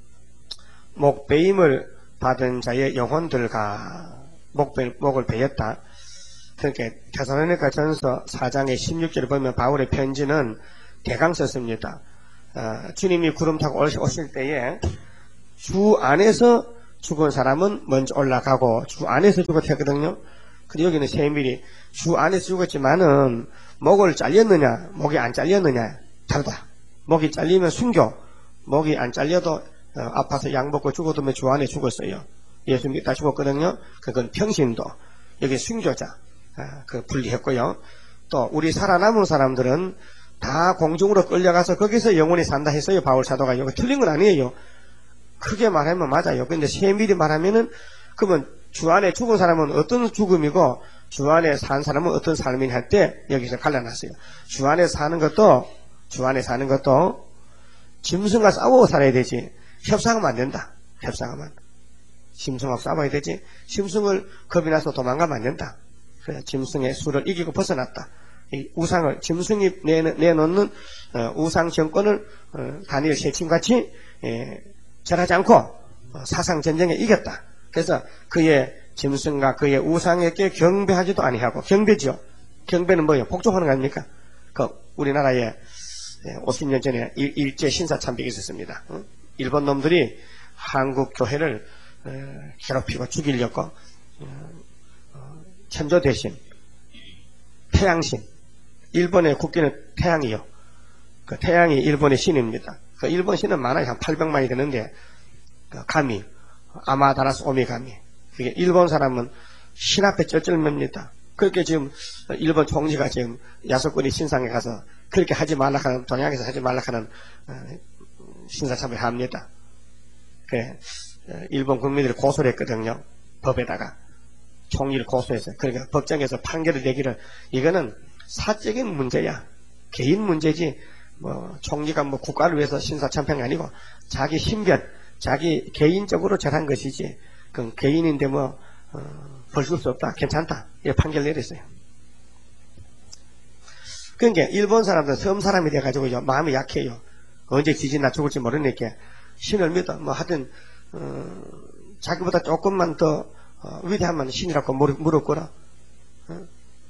Speaker 1: 목배임을 받은 자의 영혼들과 목배, 목을 베였다. 그러니까 데살로니가 전서 사 장의 십육 절을 보면 바울의 편지는 대강 썼습니다. 어, 주님이 구름 타고 오실 때에 주 안에서 죽은 사람은 먼저 올라가고 주 안에서 죽었거든요. 근데 여기는 세밀히 주 안에서 죽었지만은 목을 잘렸느냐 목이 안 잘렸느냐 다르다. 목이 잘리면 순교, 목이 안 잘려도 어, 아파서 약 먹고 죽어도 주 안에 죽었어요. 예수 믿다 죽었거든요. 그건 평신도. 여기 순교자 아, 그 분리했고요. 또 우리 살아남은 사람들은 다 공중으로 끌려가서 거기서 영원히 산다 했어요. 바울 사도가. 이거 틀린 건 아니에요. 크게 말하면 맞아요. 근데 세밀히 말하면은 그러면 주 안에 죽은 사람은 어떤 죽음이고 주 안에 산 사람은 어떤 삶이냐 할 때 여기서 갈라놨어요. 주 안에 사는 것도 주 안에 사는 것도 짐승과 싸워 살아야 되지 협상하면 안 된다. 협상하면 짐승하고 싸워야 되지 짐승을 겁이 나서 도망가면 안 된다. 그래 짐승의 수를 이기고 벗어났다. 이 우상을 짐승이 내, 내놓는 어, 우상 정권을 어, 다니엘 세침같이 예, 절하지 않고 어, 사상 전쟁에 이겼다. 그래서 그의 짐승과 그의 우상에게 경배하지도 아니하고 경배죠. 경배는 뭐예요? 복종하는 거 아닙니까? 그 우리나라에 오십 년 전에 일, 일제 신사 참배가 있었습니다. 어? 일본 놈들이 한국 교회를 어, 괴롭히고 죽이려고 어, 어, 천조 대신 태양신 일본의 국기는 태양이요. 그 태양이 일본의 신입니다. 그 일본 신은 많아요. 한 팔백만이 되는데 그 가미 아마다라스 오미가미 그게 일본 사람은 신 앞에 쩔쩔맵니다. 그렇게 지금 일본 총리가 지금 야소꾸니 신상에 가서 그렇게 하지 말라 하는 동양에서 하지 말라 하는 신사참배를 합니다. 그래 일본 국민들이 고소를 했거든요. 법에다가 총리를 고소해서 그러니까 법정에서 판결을 내기를 이거는 사적인 문제야. 개인 문제지 뭐 총리가 뭐 국가를 위해서 신사참배가 아니고 자기 신변 자기 개인적으로 절한 것이지 그 개인인데 뭐 어, 벌줄 수 없다 괜찮다 이 판결 내렸어요. 그러니까 일본 사람들은 섬 사람이 돼가지고 마음이 약해요. 언제 지지나 죽을지 모르니까 신을 믿어 뭐 하여튼 어, 자기보다 조금만 더 어, 위대하면 신이라고 무릎, 무릎 꿇어. 어?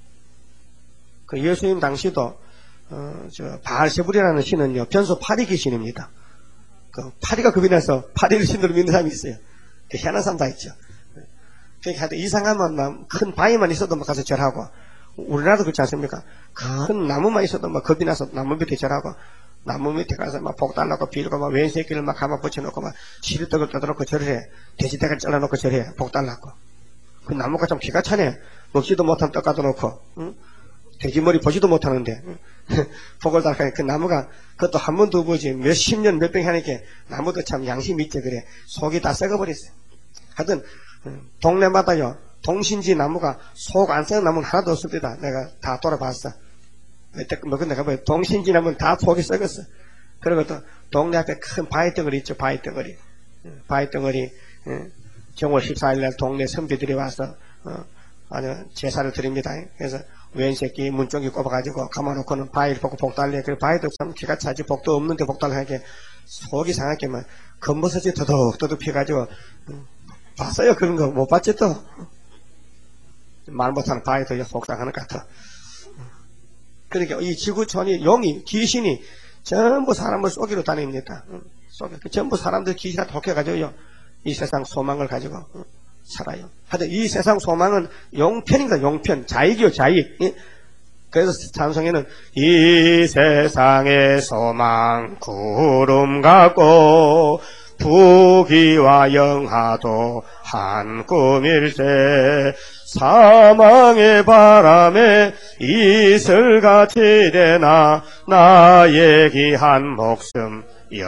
Speaker 1: 그 예수님 당시도 어, 저 바알세불이라는 신은요 변소 파리 귀신입니다. 그 파리가 겁이 나서 파리를 신으로 믿는 사람이 있어요. 그 희한한 사람 다 있죠. 그러니까 하여튼 이상하면 막 큰 바위만 있어도 막 가서 절하고 우리나라도 그렇지 않습니까? 큰 나무만 있어도 막 겁이 나서 나무 밑에 절하고 나무 밑에 가서 막 복 달라고 빌고 막 왼새끼를 막 감아 붙여놓고 막 시리떡을 뜯어놓고 절해. 돼지대가리 잘라놓고 절해. 복 달라고. 그 나무가 좀 기가 차네. 먹지도 못한 떡 가둬놓고 응? 돼지머리 보지도 못하는데 응? 복을 달라고 그 나무가 그것도 한 번도 보지 몇십 년 몇백 하니까 나무도 참 양심이 있지 그래. 속이 다 썩어버렸어요. 하여튼 동네마다요 동신지 나무가 속 안 썩은 나무는 하나도 없을 때다. 내가 다 돌아봤어. 뭐 근데 가보면 동신지 나무는 다 속이 썩었어. 그리고 또 동네 앞에 큰 바위 덩어리 있죠. 바위 덩어리. 바위 덩어리 정월 십사 일 날 동네 선비들이 와서 어, 아주 제사를 드립니다. 그래서 왼새끼 문쪽이 꼽아가지고 감아놓고는 바위를 보고 복달래. 그 바위도 참 기가 차지. 복도 없는데 복달하게 속이 상하게 막 검버섯이 더덕더덕 피가지고 음, 봤어요? 그런 거 못 봤지 또? 말 못하는 바위도 속상하는 것 같아. 그러니까 이 지구촌이 용이 귀신이 전부 사람을 쏘기로 다닙니다. 속에. 그 전부 사람들 기시가 독해가지고요. 이 세상 소망을 가지고 어, 살아요. 하여튼 이 세상 소망은 용편입니다. 용편. 자익이요, 자익. 예? 그래서 찬송에는 이 세상의 소망 구름 같고 부귀와 영화도 한 꿈일세 사망의 바람에 이슬같이 되나 나의 귀한 목숨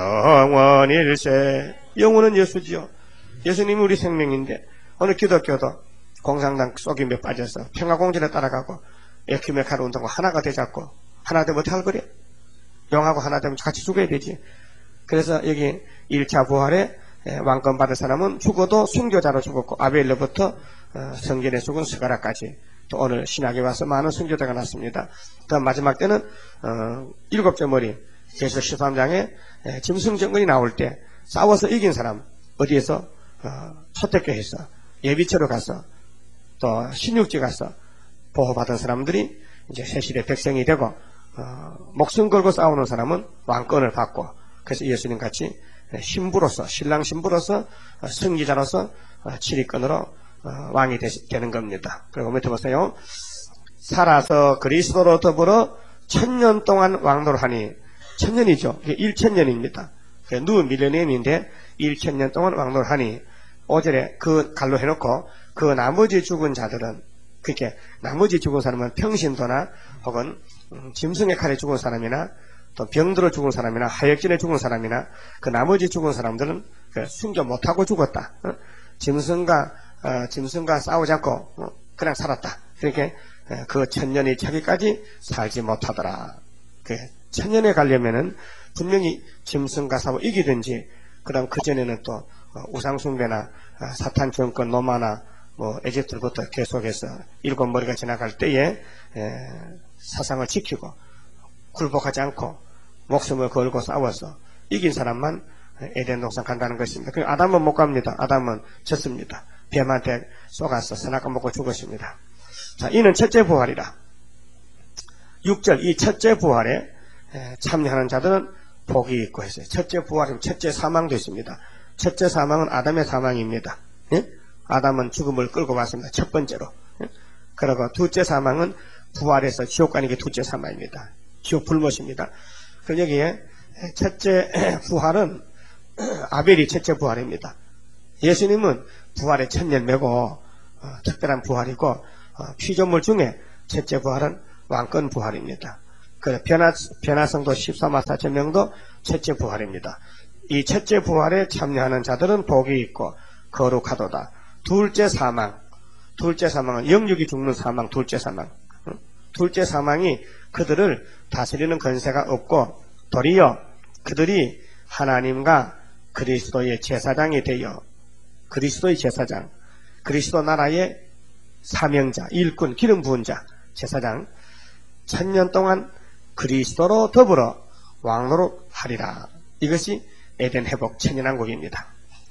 Speaker 1: 영원일세. 영원은 예수지요. 예수님이 우리 생명인데 오늘 기독교도 공산당 속임에 빠져서 평화공전에 따라가고 에큐메카르 운동과 하나가 되자고 하나 되면 어떻게 할 거래? 영하고 하나 되면 같이 죽어야 되지. 그래서 여기 일 차 부활에 왕권 받을 사람은 죽어도 순교자로 죽었고 아벨로부터 성전에 죽은 스가랴까지 또 오늘 신약에 와서 많은 순교자가 났습니다. 다음 마지막 때는 어, 일곱째 머리 계시록 십삼 장에 짐승정권이 나올 때 싸워서 이긴 사람 어디에서 어, 초대교회에서 예비처로 가서 또 신육지 가서 보호받은 사람들이 이제 새시대 백성이 되고 어, 목숨 걸고 싸우는 사람은 왕권을 받고 그래서 예수님 같이 신부로서 신랑 신부로서 승리자로서 칠위권으로 왕이 되는 겁니다. 그리고 밑에 보세요. 살아서 그리스도로 더불어 천년 동안 왕노를 하니 천년이죠. 일천년입니다. 누 밀레니엄인데 일천년 동안 왕노를 하니 오 절에 그 갈로 해놓고 그 나머지 죽은 자들은 그렇게 나머지 죽은 사람은 평신도나 혹은 짐승의 칼에 죽은 사람이나 또 병들어 죽은 사람이나 하역진에 죽은 사람이나 그 나머지 죽은 사람들은 그 순교 못하고 죽었다. 어? 짐승과 어, 짐승과 싸우지 않고 어, 그냥 살았다. 그렇게 어, 그 천년이 차기까지 살지 못하더라. 그 천년에 가려면은 분명히 짐승과 싸워 이기든지 그다음 그 전에는 또 어, 우상숭배나 어, 사탄 정권 노마나 뭐 에집트부터 계속해서 일곱 머리가 지나갈 때에 에, 사상을 지키고 굴복하지 않고 목숨을 걸고 싸워서 이긴 사람만 에덴 동산 간다는 것입니다. 그 아담은 못 갑니다. 아담은 졌습니다. 뱀한테 쏘가서 선악과 먹고 죽었습니다. 자, 이는 첫째 부활이라. 육 절 이 첫째 부활에 참여하는 자들은 복이 있고 했어요. 첫째 부활이면 첫째 사망도 있습니다. 첫째 사망은 아담의 사망입니다. 예? 아담은 죽음을 끌고 왔습니다. 첫 번째로. 예? 그리고 둘째 사망은 부활해서 지옥 가는 게 둘째 사망입니다. 지옥 불못입니다. 그럼 여기에 첫째 부활은 아벨이 첫째 부활입니다. 예수님은 부활의 천년 매고 어, 특별한 부활이고 어, 피조물 중에 첫째 부활은 왕권 부활입니다. 그 변화, 변화성도 십사만 사천 명도 첫째 부활입니다. 이 첫째 부활에 참여하는 자들은 복이 있고 거룩하도다. 둘째 사망, 둘째 사망은 영육이 죽는 사망, 둘째 사망. 어? 둘째 사망이 그들을 다스리는 권세가 없고 도리어 그들이 하나님과 그리스도의 제사장이 되어 그리스도의 제사장, 그리스도 나라의 사명자, 일꾼, 기름 부은 자, 제사장 천년 동안 그리스도로 더불어 왕노릇 하리라. 이것이 에덴 회복 천년왕국입니다.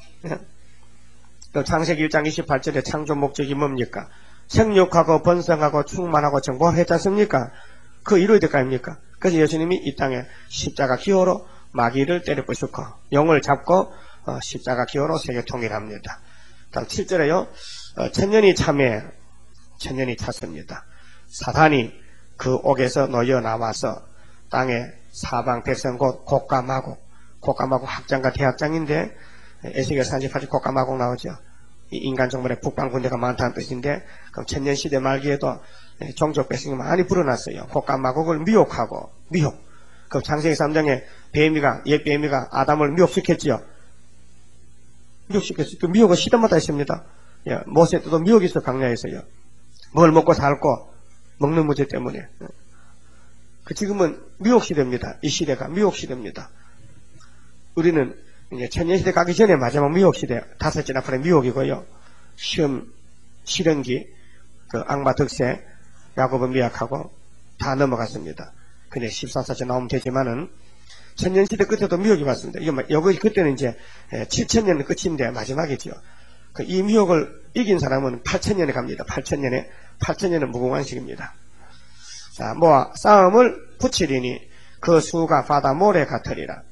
Speaker 1: 창세기 일 장 이십팔 절에 창조 목적이 뭡니까? 생육하고 번성하고 충만하고 정복하지 않습니까? 그 이루어야 될 거 아닙니까? 그래서 예수님이 이 땅에 십자가 기호로 마귀를 때려 부수고 용을 잡고 어, 십자가 기호로 세계 통일합니다. 다음 칠 절에요. 어, 천년이 참에 천년이 찼습니다. 사탄이 그 옥에서 놓여 나와서 땅에 사방 백성 곧 곡과 마곡, 곡과 마곡 학장과 대학장인데 에스겔 삼십팔 절 곡과 마곡 나오죠. 이 인간 정말에 북방 군대가 많다는 뜻인데 그럼 천년 시대 말기에도 종족 백성이 많이 불어났어요. 곡과 마곡을 미혹하고 미혹. 그 창세기 삼 장에 뱀이가 옛 뱀이가 아담을 미혹시켰지요. 미혹시켰어요. 그 미혹은 시대마다 있습니다. 예, 모세 때도 미혹이 있어 강야에서요. 뭘 먹고 살고 먹는 문제 때문에. 그 지금은 미혹 시대입니다. 이 시대가 미혹 시대입니다. 우리는 이제 천년 시대 가기 전에 마지막 미혹 시대 다섯째 나팔의 미혹이고요. 시험 실현기 그 악마 득세 야곱은 미약하고 다 넘어갔습니다. 근데 십사 사절 나오면 되지만은 천년 시대 끝에도 미혹이 왔습니다. 이거 여기 그때는 이제 칠천 년의 끝인데 마지막이죠. 그 이 미혹을 이긴 사람은 팔천 년에 갑니다. 팔천 년에 팔천 년은 무궁왕식입니다. 자, 뭐 싸움을 붙이리니 그 수가 바다 모래 같으리라.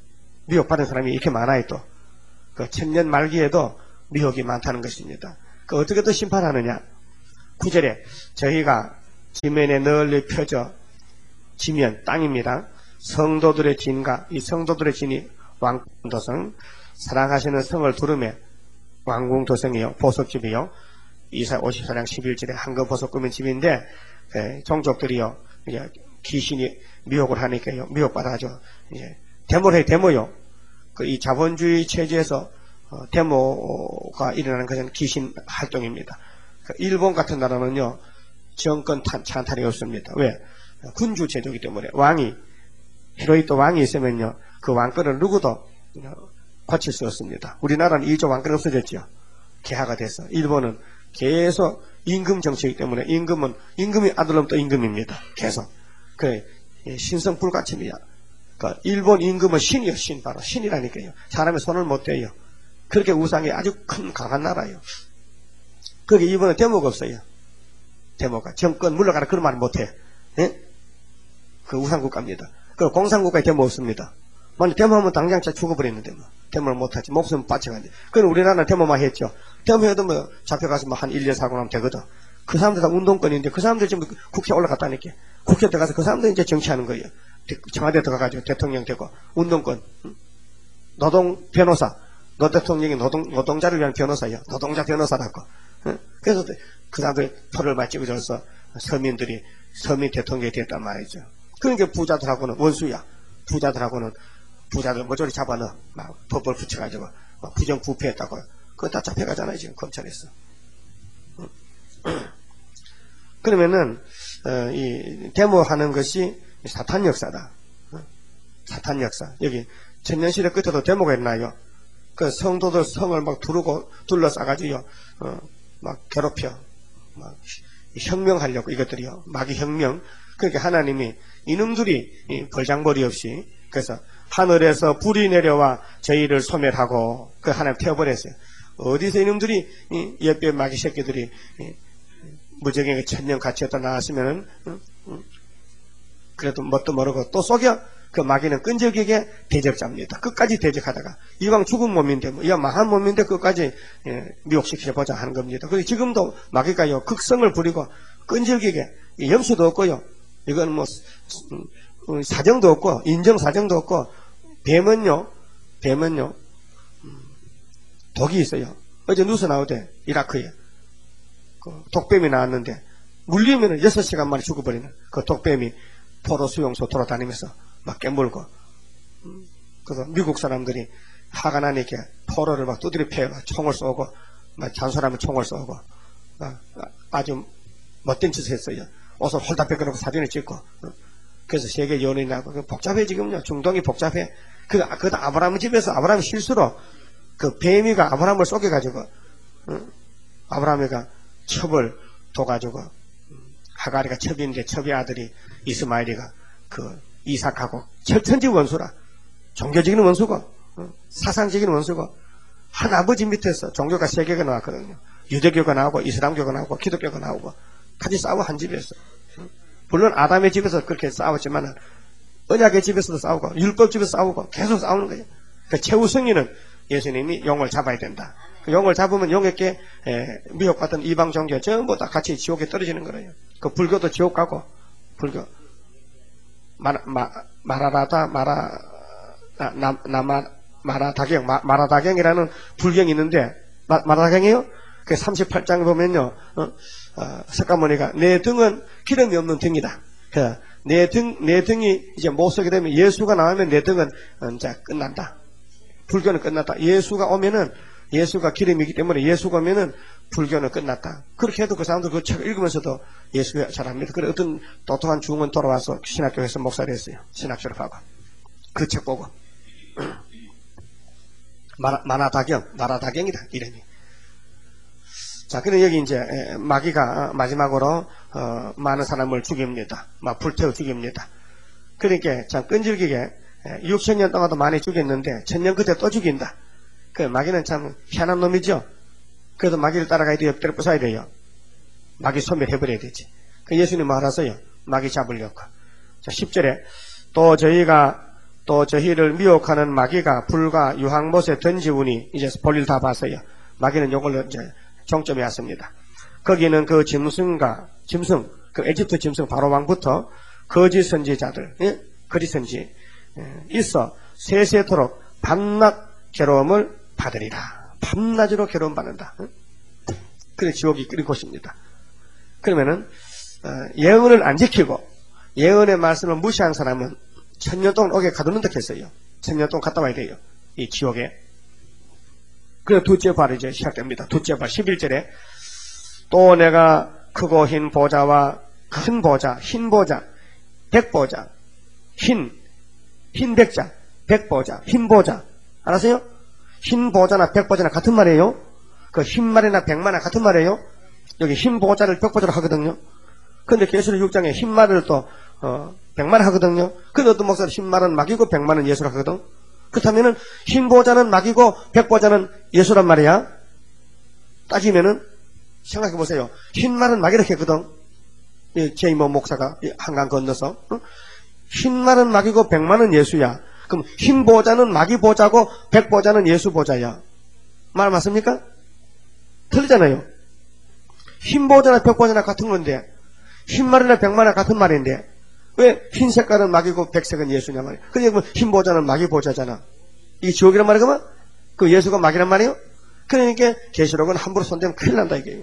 Speaker 1: 미혹받은 사람이 이렇게 많아요. 또 그 천년 말기에도 미혹이 많다는 것입니다. 그 어떻게 또 심판하느냐? 구 절에 저희가 지면에 널리 펴져 지면 땅입니다. 성도들의 진과 이 성도들의 진이 왕궁도성, 사랑하시는 성을 두르매 왕궁도성이요 보석집이요 이사 오십사 장 십일 절에 황금 보석 꾸민 집인데 예, 종족들이요 이제 귀신이 미혹을 하니까요 미혹받아죠. 예, 데모를 해 데모요. 그 이 자본주의 체제에서 어, 데모가 일어나는 것은 귀신 활동입니다. 그 일본 같은 나라는요 정권 찬탈이 없습니다. 왜? 군주 제도이기 때문에 왕이 히로히토 왕이 있으면요 그 왕권을 누구도 고칠 수 없습니다. 우리나라는 이조 왕권 없어졌죠. 개화가 돼서 일본은 계속 임금 정치이기 때문에 임금은 임금이 아들놈 또 임금입니다. 계속 그 신성 불가침이야. 그러니까 일본 임금은 신이요 신 바로 신이라니까요. 사람의 손을 못 대요. 그렇게 우상이 아주 큰 강한 나라예요. 그게 일본은 데모가 없어요. 데모가 정권 물러가라 그런 말 못해. 예? 그 우상국가입니다. 그 공산국가에 데모 없습니다. 만약 데모하면 당장 죽어버리는데 뭐 데모를 못하지 목숨 빠쳐가지. 그럼 우리나라는 데모만 했죠. 데모해도 뭐 잡혀가서 뭐 한 일 년 사고 나면 되거든. 그 사람들 다 운동권인데 그 사람들 지금 국회 올라갔다니까. 국회 들어가서 그 사람들 이제 정치하는 거예요. 청와대 들어가가지고 대통령 되고 운동권, 노동 변호사, 노 대통령이 노동 노동자를 위한 변호사예요. 노동자 변호사라고. 그래서 그 사람들 표를 많이 찍어줘서 서민들이 서민 대통령이 됐단 말이죠. 그러니까 부자들하고는 원수야. 부자들하고는 부자들 모조리 잡아넣어. 막 법을 붙여가지고 막 부정부패했다고. 그거 다 잡혀가잖아요 지금 검찰에서. 그러면은 어, 이 데모하는 것이 사탄 역사다. 어? 사탄 역사. 여기 천년시대 끝에도 데모가 있나요? 그 성도들 성을 막 두르고 둘러싸가지고요, 어, 막 괴롭혀, 막 혁명하려고 이것들이요, 마귀 혁명. 그러니까 하나님이 이놈들이 벌장머리 없이 그래서 하늘에서 불이 내려와 저희를 소멸하고 그 하나님 태워버렸어요. 어디서 이놈들이 이 옛배 마귀 새끼들이 무적에게 천년 갇혔다 나왔으면은 응? 응? 그래도 뭣도 모르고 또 속여. 그 마귀는 끈질기게 대적자입니다. 끝까지 대적하다가 이왕 죽은 몸인데 뭐 이왕 망한 몸인데 끝까지 예, 미혹시켜보자 하는 겁니다. 그리고 지금도 마귀가요 극성을 부리고 끈질기게 염수도 없고요. 이건 뭐 음, 사정도 없고 인정사정도 없고 뱀은요 뱀은요 음, 독이 있어요. 어제 뉴스 나오대 이라크에 그 독뱀이 나왔는데 물리면은 여섯 시간 만에 죽어버리는 그 독뱀이 포로 수용소 돌아다니면서 막 깨물고, 음, 그래서 미국 사람들이 화가 나니까 포로를 막 두드려 패요. 총을 쏘고, 막 잔소리하면 총을 쏘고, 막 아주 못된 짓을 했어요. 옷을 홀딱 벗겨놓고 사진을 찍고, 어. 그래서 세계 연예인하고 복잡해 지금요. 중동이 복잡해. 그 그것도 아브라함 집에서 아브라함 실수로 그 뱀이가 아브라함을 쏘게가지고, 어. 아브라함이가 첩을 둬가지고 음, 하가리가 첩인데 첩의 아들이 이스마엘이가 그 이삭하고 철천지 원수라. 종교적인 원수고 어? 사상적인 원수고 한 아버지 밑에서 종교가 세 개가 나왔거든요. 유대교가 나오고 이슬람교가 나오고 기독교가 나오고 같이 싸워 한 집에서. 어? 물론 아담의 집에서 그렇게 싸웠지만 언약의 집에서도 싸우고 율법 집에서 싸우고 계속 싸우는 거예요. 그 최우승이는 예수님이 용을 잡아야 된다. 그 용을 잡으면 용에게 에, 미혹받던 이방 종교 전부 다 같이 지옥에 떨어지는 거예요. 그 불교도 지옥 가고 불교 마라, 마, 마라라다, 마라, 나, 나, 나마, 마라다경, 마, 마라다경이라는 불경이 있는데, 마, 마라다경이요? 그 삼십팔 장 보면요, 어, 어, 석가모니가, 내 등은 기름이 없는 등이다. 그, 내 등, 내 등이 이제 못 서게 되면 예수가 나오면 내 등은, 어, 이제 끝난다. 불교는 끝났다. 예수가 오면은, 예수가 기름이기 때문에 예수가 오면은 불교는 끝났다. 그렇게 해도 그 사람들 그 책 읽으면서도 예수 잘합니다. 그래 어떤 똑똑한 중은 돌아와서 신학교에서 목사를 했어요. 신학 졸업하고 그 책 보고 마라, 마라다경, 마라다경이다 이름이. 자, 그럼 여기 이제 마귀가 마지막으로 어, 많은 사람을 죽입니다. 막 불태워 죽입니다. 그러니까 참 끈질기게 육천 년 동안도 많이 죽였는데 천년 끝에 또 죽인다. 그 마귀는 참 희한한 놈이죠. 그래도 마귀를 따라가야 돼요. 엎드려 부숴야 돼요. 마귀 소멸해버려야 되지. 그 예수님 말하세요. 마귀 잡으려고. 자, 십 절에 또 저희가 또 저희를 미혹하는 마귀가 불과 유황못에 던지우니 이제 볼일 다 봤어요. 마귀는 요걸로 이제 종점이 왔습니다. 거기는 그 짐승과 짐승, 그 에집트 짐승 바로 왕부터 거짓 선지자들, 예? 거짓 선지 예? 있어 세세토록 밤낮 괴로움을 받으리라. 밤낮으로 괴로움 받는다. 예? 그래 지옥이 끓인 곳입니다. 그러면은 어, 예언을 안 지키고 예언의 말씀을 무시한 사람은 천년 동안 옥에 가두는다 했어요. 천년 동안 갔다 와야 돼요. 이 지옥에. 그래서 둘째 발이 이제 시작됩니다. 둘째 발 십일 절에 또 내가 크고 흰 보좌와 큰 보좌, 흰 보좌, 백보좌, 흰, 흰 백자, 백보좌, 흰 보좌. 알았어요? 흰 보좌나 백보좌나 같은 말이에요. 그 흰 말이나 백마나 같은 말이에요. 여기 흰 보좌를 백보좌로 하거든요. 근데 계시록 육 장에 흰 말을 또 어, 백만 하거든요. 근데 어떤 목사는 흰 말은 마귀고 백만은 예수라 하거든. 그렇다면은 흰 보좌는 마귀고 백보좌는 예수란 말이야. 따지면은 생각해 보세요. 흰 말은 마귀라 했거든. 제이모 목사가 한강 건너서 어? 흰 말은 마귀고 백만은 예수야. 그럼 흰 보좌는 마귀 보좌고 백보좌는 예수 보좌야. 말 맞습니까? 틀리잖아요. 흰 보좌나 백보좌나 같은 건데 흰 말이나 백만이나 같은 말인데 왜 흰 색깔은 마귀고 백색은 예수냐 말이야. 그러니까 흰 보좌는 마귀 보좌잖아. 이게 지옥이란 말이야 그만? 그 예수가 마귀란 말이에요? 그러니까 계시록은 함부로 손대면 큰일 난다 이게요.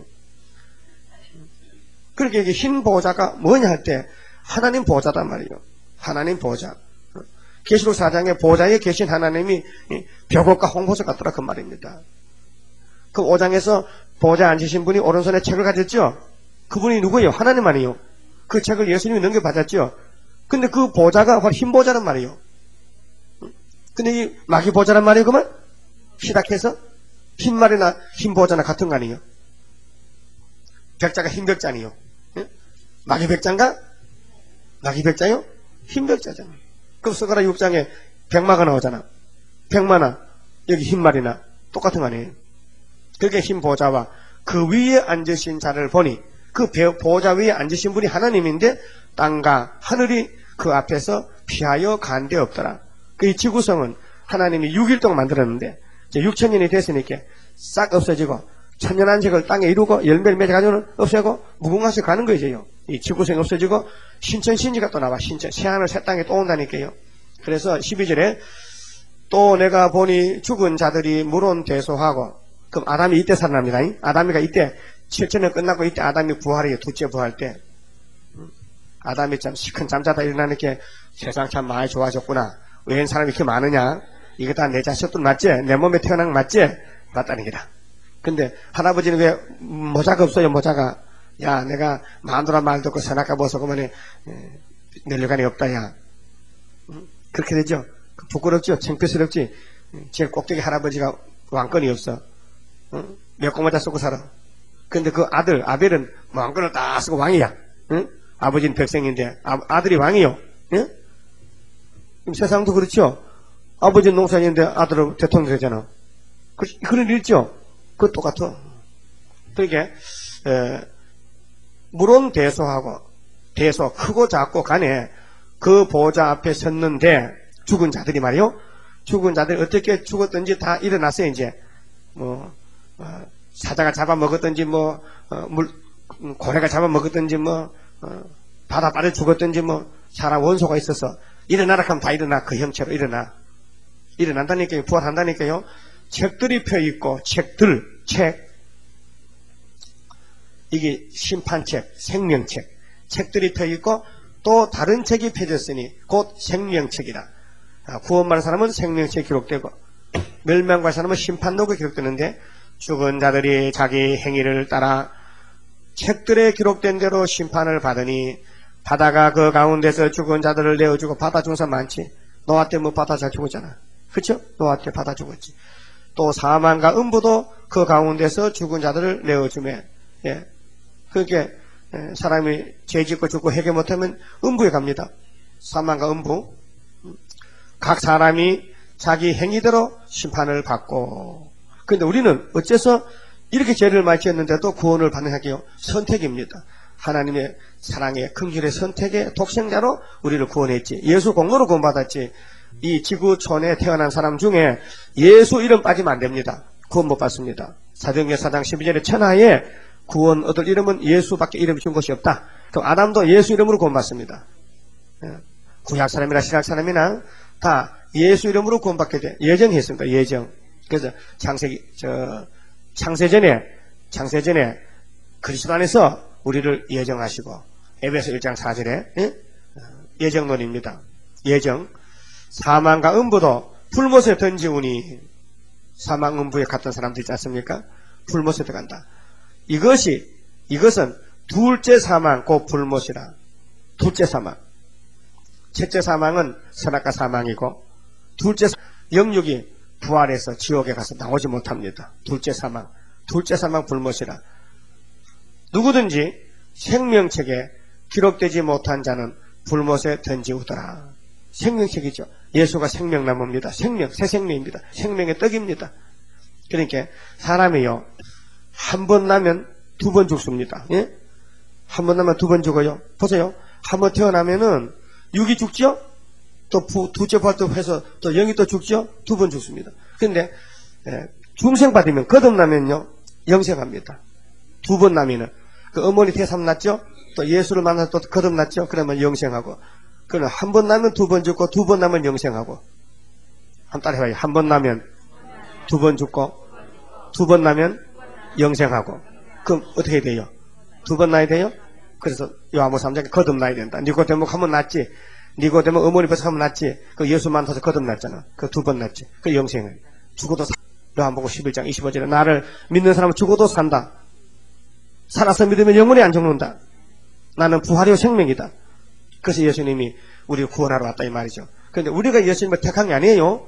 Speaker 1: 그러니까 이게 흰 보좌가 뭐냐 할 때 하나님 보좌단 말이에요. 하나님 보좌. 계시록 사 장에 보좌에 계신 하나님이 벽옥과 홍보석 같더라 그 말입니다. 그 오 장에서 보좌에 앉으신 분이 오른손에 책을 가졌죠? 그분이 누구예요? 하나님 아니에요? 그 책을 예수님이 넘겨받았죠? 근데 그 보좌가 바로 흰 보좌란 말이에요. 근데 이 마귀 보좌란 말이에요 그만? 시작해서 흰 말이나 흰 보좌나 같은 거 아니에요? 백자가 흰 백자 아니에요? 예? 마귀 백자인가? 마귀 백자요? 흰 백자잖아. 그럼 스가랴 육 장에 백마가 나오잖아. 백마나 여기 흰 말이나 똑같은 거 아니에요? 그게 흰 보좌와 그 위에 앉으신 자를 보니 그 보좌 위에 앉으신 분이 하나님인데 땅과 하늘이 그 앞에서 피하여 간 데 없더라. 그 지구성은 하나님이 육 일 동안 만들었는데 이제 육천 년이 됐으니까 싹 없어지고 천년안식을 땅에 이루고 열매를 맺어가지고는 없애고 무궁화시 가는 거죠. 이 지구성이 없어지고 신천신지가 또 나와. 신천 새하늘 새 땅에 또 온다니까요. 그래서 십이 절에 또 내가 보니 죽은 자들이 물론 대소하고 그럼 아담이 이때 살아납니다. 아담이가 이때 칠천 년 끝나고 이때 아담이 부활이에요. 둘째 부활 때. 아담이 참 시큰 잠자다 일어나니까 세상 참 많이 좋아졌구나. 왜 사람이 이렇게 많으냐? 이거 다 내 자식들 맞지? 내 몸에 태어난 거 맞지? 맞다는 게다. 근데 할아버지는 왜 모자가 없어요? 모자가. 야 내가 마누라 말 듣고 선악과 벗어 그만에 멸류관이 없다 야. 그렇게 되죠? 부끄럽죠? 창피스럽지? 제일 꼭대기 할아버지가 왕권이 없어. 응? 몇 고모자 쓰고 살아. 근데 그 아들 아벨은 왕권을 다 쓰고 왕이야. 응? 아버지는 백성인데 아, 아들이 왕이요. 응? 세상도 그렇죠. 아버지는 농사인데 아들은 대통령 되잖아. 그, 그런 일 있죠. 그거 똑같아. 그러니까 에, 물론 대소하고 대소 크고 작고 간에 그 보좌 앞에 섰는데 죽은 자들이 말이요. 죽은 자들이 어떻게 죽었든지 다 일어났어요. 이제 뭐 어, 사자가 잡아먹었든지 뭐 어, 물 고래가 잡아먹었든지 뭐 어, 바다 빠져 죽었든지 뭐 사람 원소가 있어서 일어나라 하면 다 일어나. 그 형체로 일어나. 일어난다니까요. 부활한다니까요. 책들이 펴있고 책들 책 이게 심판책 생명책 책들이 펴있고 또 다른 책이 펴졌으니 곧 생명책이라. 아, 구원받은 사람은 생명책이 기록되고 멸망받은 사람은 심판록이 기록되는데 죽은 자들이 자기 행위를 따라 책들에 기록된 대로 심판을 받으니 바다가 그 가운데서 죽은 자들을 내어주고 바다 죽은 사람 많지. 노아 때 뭐 바다 잘 죽었잖아. 그쵸? 노아 때 바다 죽었지. 또 사망과 음부도 그 가운데서 죽은 자들을 내어주매. 예. 그렇게 사람이 죄 짓고 죽고 회개 못하면 음부에 갑니다. 사망과 음부. 각 사람이 자기 행위대로 심판을 받고. 그런데 우리는 어째서 이렇게 죄를 많이 지었는데도 구원을 받는 하게요? 선택입니다. 하나님의 사랑의 긍휼의 선택의 독생자로 우리를 구원했지. 예수 공로로 구원받았지. 이 지구촌에 태어난 사람 중에 예수 이름 빠지면 안 됩니다. 구원 못 받습니다. 사도행전 사 장 십이 절에 천하에 구원 얻을 이름은 예수밖에 이름 준 것이 없다. 그럼 아담도 예수 이름으로 구원받습니다. 구약 사람이나 신약 사람이나 다 예수 이름으로 구원받게 돼. 예정했습니다. 예정. 그래서 창세기, 저, 창세전에, 창세전에 그리스도 안에서 우리를 예정하시고, 에베소 일 장 사 절에, 예? 예정론입니다. 예정. 사망과 음부도 불못에 던지우니, 사망 음부에 갔던 사람들 있지 않습니까? 불못에 들어간다. 이것이, 이것은 둘째 사망, 곧 불못이라. 둘째 사망. 첫째 사망은 선악과 사망이고, 둘째 영육이 부활해서 지옥에 가서 나오지 못합니다. 둘째 사망. 둘째 사망 불못이라. 누구든지 생명책에 기록되지 못한 자는 불못에 던지우더라. 생명책이죠. 예수가 생명나무입니다. 생명, 새 생명입니다. 생명의 떡입니다. 그러니까 사람이요, 한 번 나면 두 번 죽습니다. 예? 한 번 나면 두 번 죽어요. 보세요. 한 번 태어나면은 육이 죽죠? 또 부, 두째 부활해서 또 영이 또 죽죠? 두 번 죽습니다. 그런데 예, 중생 받으면 거듭나면요 영생합니다. 두 번 나면은 그 어머니 태삼 났죠? 또 예수를 만나서 또 거듭났죠? 그러면 영생하고. 그러면 한 번 나면 두 번 죽고 두 번 나면 영생하고. 한 따라 해봐요. 한 번 나면 두 번 죽고 두 번 나면 영생하고. 그럼 어떻게 돼요? 두 번 나야 돼요? 그래서 요한복음 삼 장에 거듭나야 된다. 니고데모 한 번 났지. 니고데모 어머니 벌써 한 번 났지. 그 예수 만나서 거듭났잖아. 그 두 번 났지. 그 영생을. 죽어도 사. 요한복음 십일 장 이십오 절에 나를 믿는 사람은 죽어도 산다. 살아서 믿으면 영원히 안 죽는다. 나는 부활이요 생명이다. 그래서 예수님이 우리를 구원하러 왔다 이 말이죠. 그런데 우리가 예수님을 택한 게 아니에요.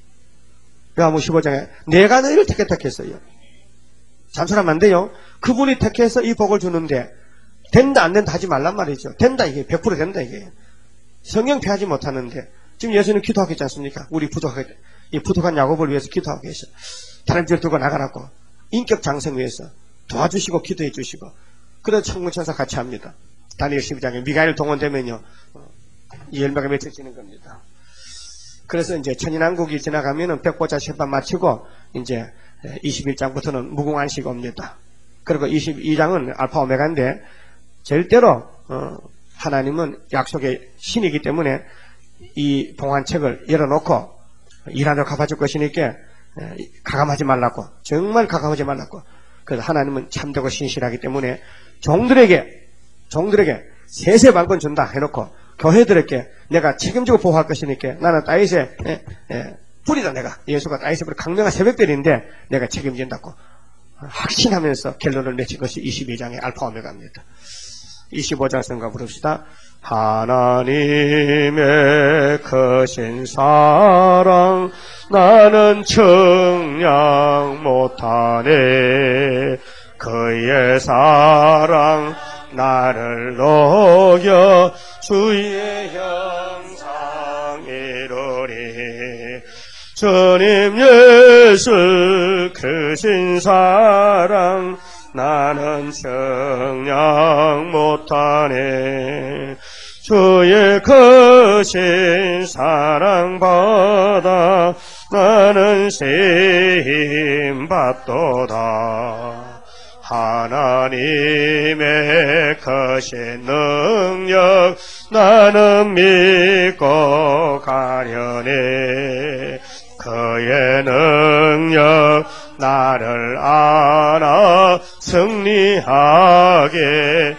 Speaker 1: 요한복음 십오 장에 내가 너희를 택해 택했어요. 잠수하면 안 돼요. 그분이 택해서 이 복을 주는데 된다 안 된다 하지 말란 말이죠. 된다 이게 백 퍼센트 된다 이게. 성경 폐하지 못하는데 지금 예수님 기도하고 있지 않습니까? 우리 부족하게 이 부족한 야곱을 위해서 기도하고 계셔. 다른 길 두고 나가라고 인격 장성 위해서 도와주시고 기도해 주시고 그래서 천군천사 같이 합니다. 다니엘 십이 장에 미가엘 동원되면요 이 열매가 맺혀지는 겁니다. 그래서 이제 천인왕국이 지나가면은 백보자 세판 마치고 이제 이십일 장부터는 무궁안식 옵니다. 그리고 이십이 장은 알파 오메가인데 절대로 어, 하나님은 약속의 신이기 때문에 이 봉안책을 열어놓고 일하러 갚아줄 것이니까 가감하지 말라고 정말 가감하지 말라고. 그래서 하나님은 참되고 신실하기 때문에 종들에게 종들에게 세세 방권 준다 해놓고 교회들에게 내가 책임지고 보호할 것이니까 나는 다윗의 예, 예, 뿌리다. 내가 예수가 다윗의 뿌리 강명한 새벽별인데 내가 책임진다고 확신하면서 결론을 맺힌 것이 이십이 장의 알파 오메가입니다. 이십오 장 성가 부릅시다. 하나님의 크신 사랑 나는 청량 못하네. 그의 사랑 나를 녹여 주의 형상 이루리. 주님 예수 크신 사랑 나는 청량 못하네. 주의 크신 사랑 받아 나는 세임 받도다. 하나님의 크신 능력 나는 믿고 가려네. 그의 능력 나를 알아 승리하게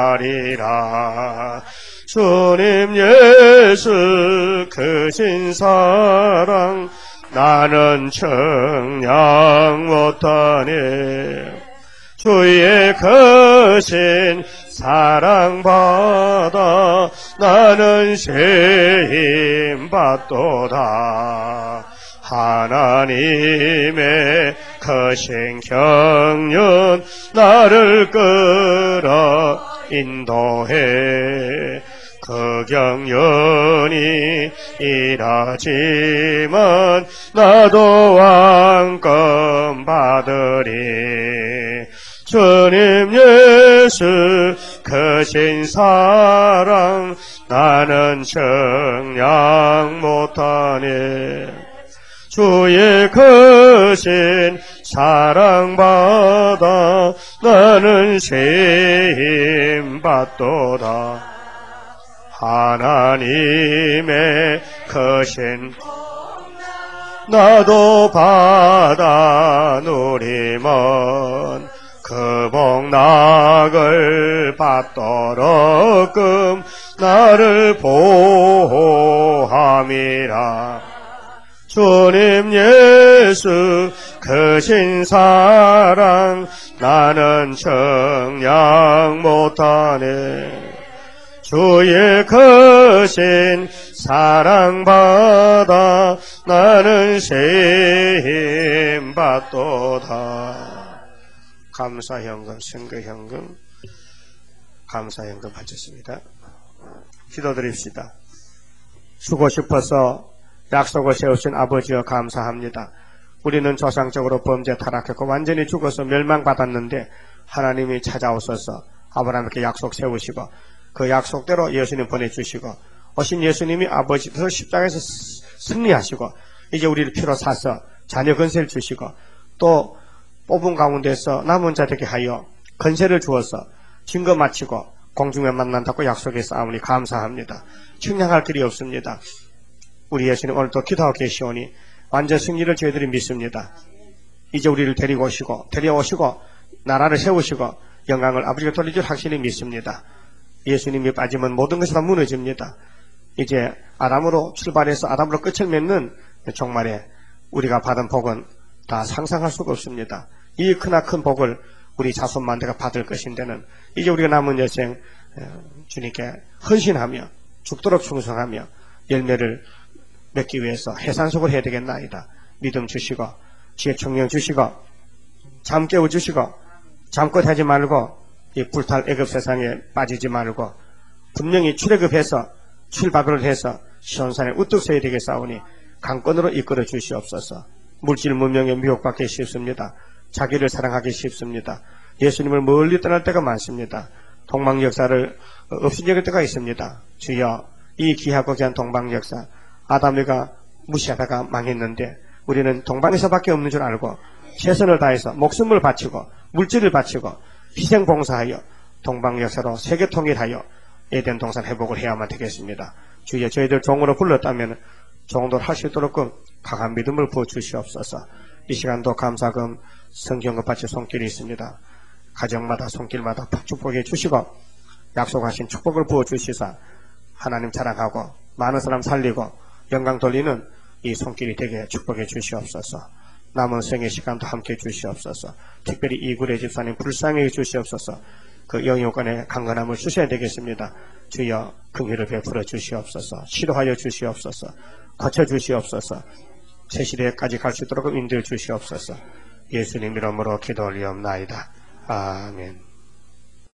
Speaker 1: 하리라. 주님 예수 크신 사랑 나는 청량 못하네. 주의 크신 사랑 받아 나는 세임 받도다. 하나님의 크신 경륜 나를 끌어 인도해. 그 경륜이 일하지만 나도 왕권 받으리. 주님 예수 크신 사랑 나는 정량 못하네. 주의 크신 사랑받아 나는 세임 받도다. 하나님의 크신 나도 받아 누리면 그 복락을 받도록 금 나를 보호함이라. 주님 예수 크신 사랑 나는 정량 못하네. 주의 크신 사랑받아 나는 세임 받도다. 감사현금, 선거현금, 감사현금 바쳤습니다. 기도드립시다. 주고 싶어서 약속을 세우신 아버지여 감사합니다. 우리는 조상적으로 범죄 타락했고 완전히 죽어서 멸망받았는데 하나님이 찾아오셔서 아브라함에게 약속 세우시고 그 약속대로 예수님 보내주시고 오신 예수님이 아버지께서 십자가에서 승리하시고 이제 우리를 피로 사서 자녀 건세를 주시고 또 뽑은 가운데서 남은 자들에게 하여 건세를 주어서 증거 마치고 공중에 만난다고 약속했사오니 감사합니다. 측량할 길이 없습니다. 우리 예수님 오늘도 기도하고 계시오니 완전 승리를 저희들이 믿습니다. 이제 우리를 데리고 오시고 데려오시고 나라를 세우시고 영광을 아버지가 돌리줄 확실히 믿습니다. 예수님이 빠지면 모든 것이 다 무너집니다. 이제 아담으로 출발해서 아담으로 끝을 맺는 종말에 우리가 받은 복은 다 상상할 수가 없습니다. 이 크나 큰 복을 우리 자손만대가 받을 것인데는 이제 우리가 남은 여생 주님께 헌신하며 죽도록 충성하며 열매를 맺기 위해서 해산속을 해야 되겠나이다. 믿음 주시고 지혜 청령 주시고 잠 깨워주시고 잠껏 하지 말고 이 불탈 애굽 세상에 빠지지 말고 분명히 출애굽해서 출바벨을 해서 시온산에 우뚝 서야 되겠사오니 강권으로 이끌어 주시옵소서. 물질 문명에 미혹받기 쉽습니다. 자기를 사랑하기 쉽습니다. 예수님을 멀리 떠날 때가 많습니다. 동방 역사를 없이 여길 때가 있습니다. 주여 이 귀하고 귀한 동방 역사 아담이가 무시하다가 망했는데 우리는 동방에서밖에 없는 줄 알고 최선을 다해서 목숨을 바치고 물질을 바치고 희생 봉사하여 동방 역사로 세계 통일하여 에덴 동산 회복을 해야만 되겠습니다. 주여 저희들 종으로 불렀다면 종도를 할 수 있도록 강한 믿음을 부어주시옵소서. 이 시간도 감사금 성경과 같이 손길이 있습니다. 가정마다 손길마다 축복해 주시고 약속하신 축복을 부어주시사 하나님 자랑하고 많은 사람 살리고 영광 돌리는 이 손길이 되게 축복해 주시옵소서. 남은 생의 시간도 함께 주시옵소서. 특별히 이구레 집사님 불쌍히 주시옵소서. 그 영육간에 강건함을 주셔야 되겠습니다. 주여 긍휼을 베풀어 주시옵소서. 치료하여 주시옵소서. 고쳐 주시옵소서. 새 시대까지 갈 수 있도록 인도해 주시옵소서. 예수님 이름으로 기도 올리옵나이다. 아멘.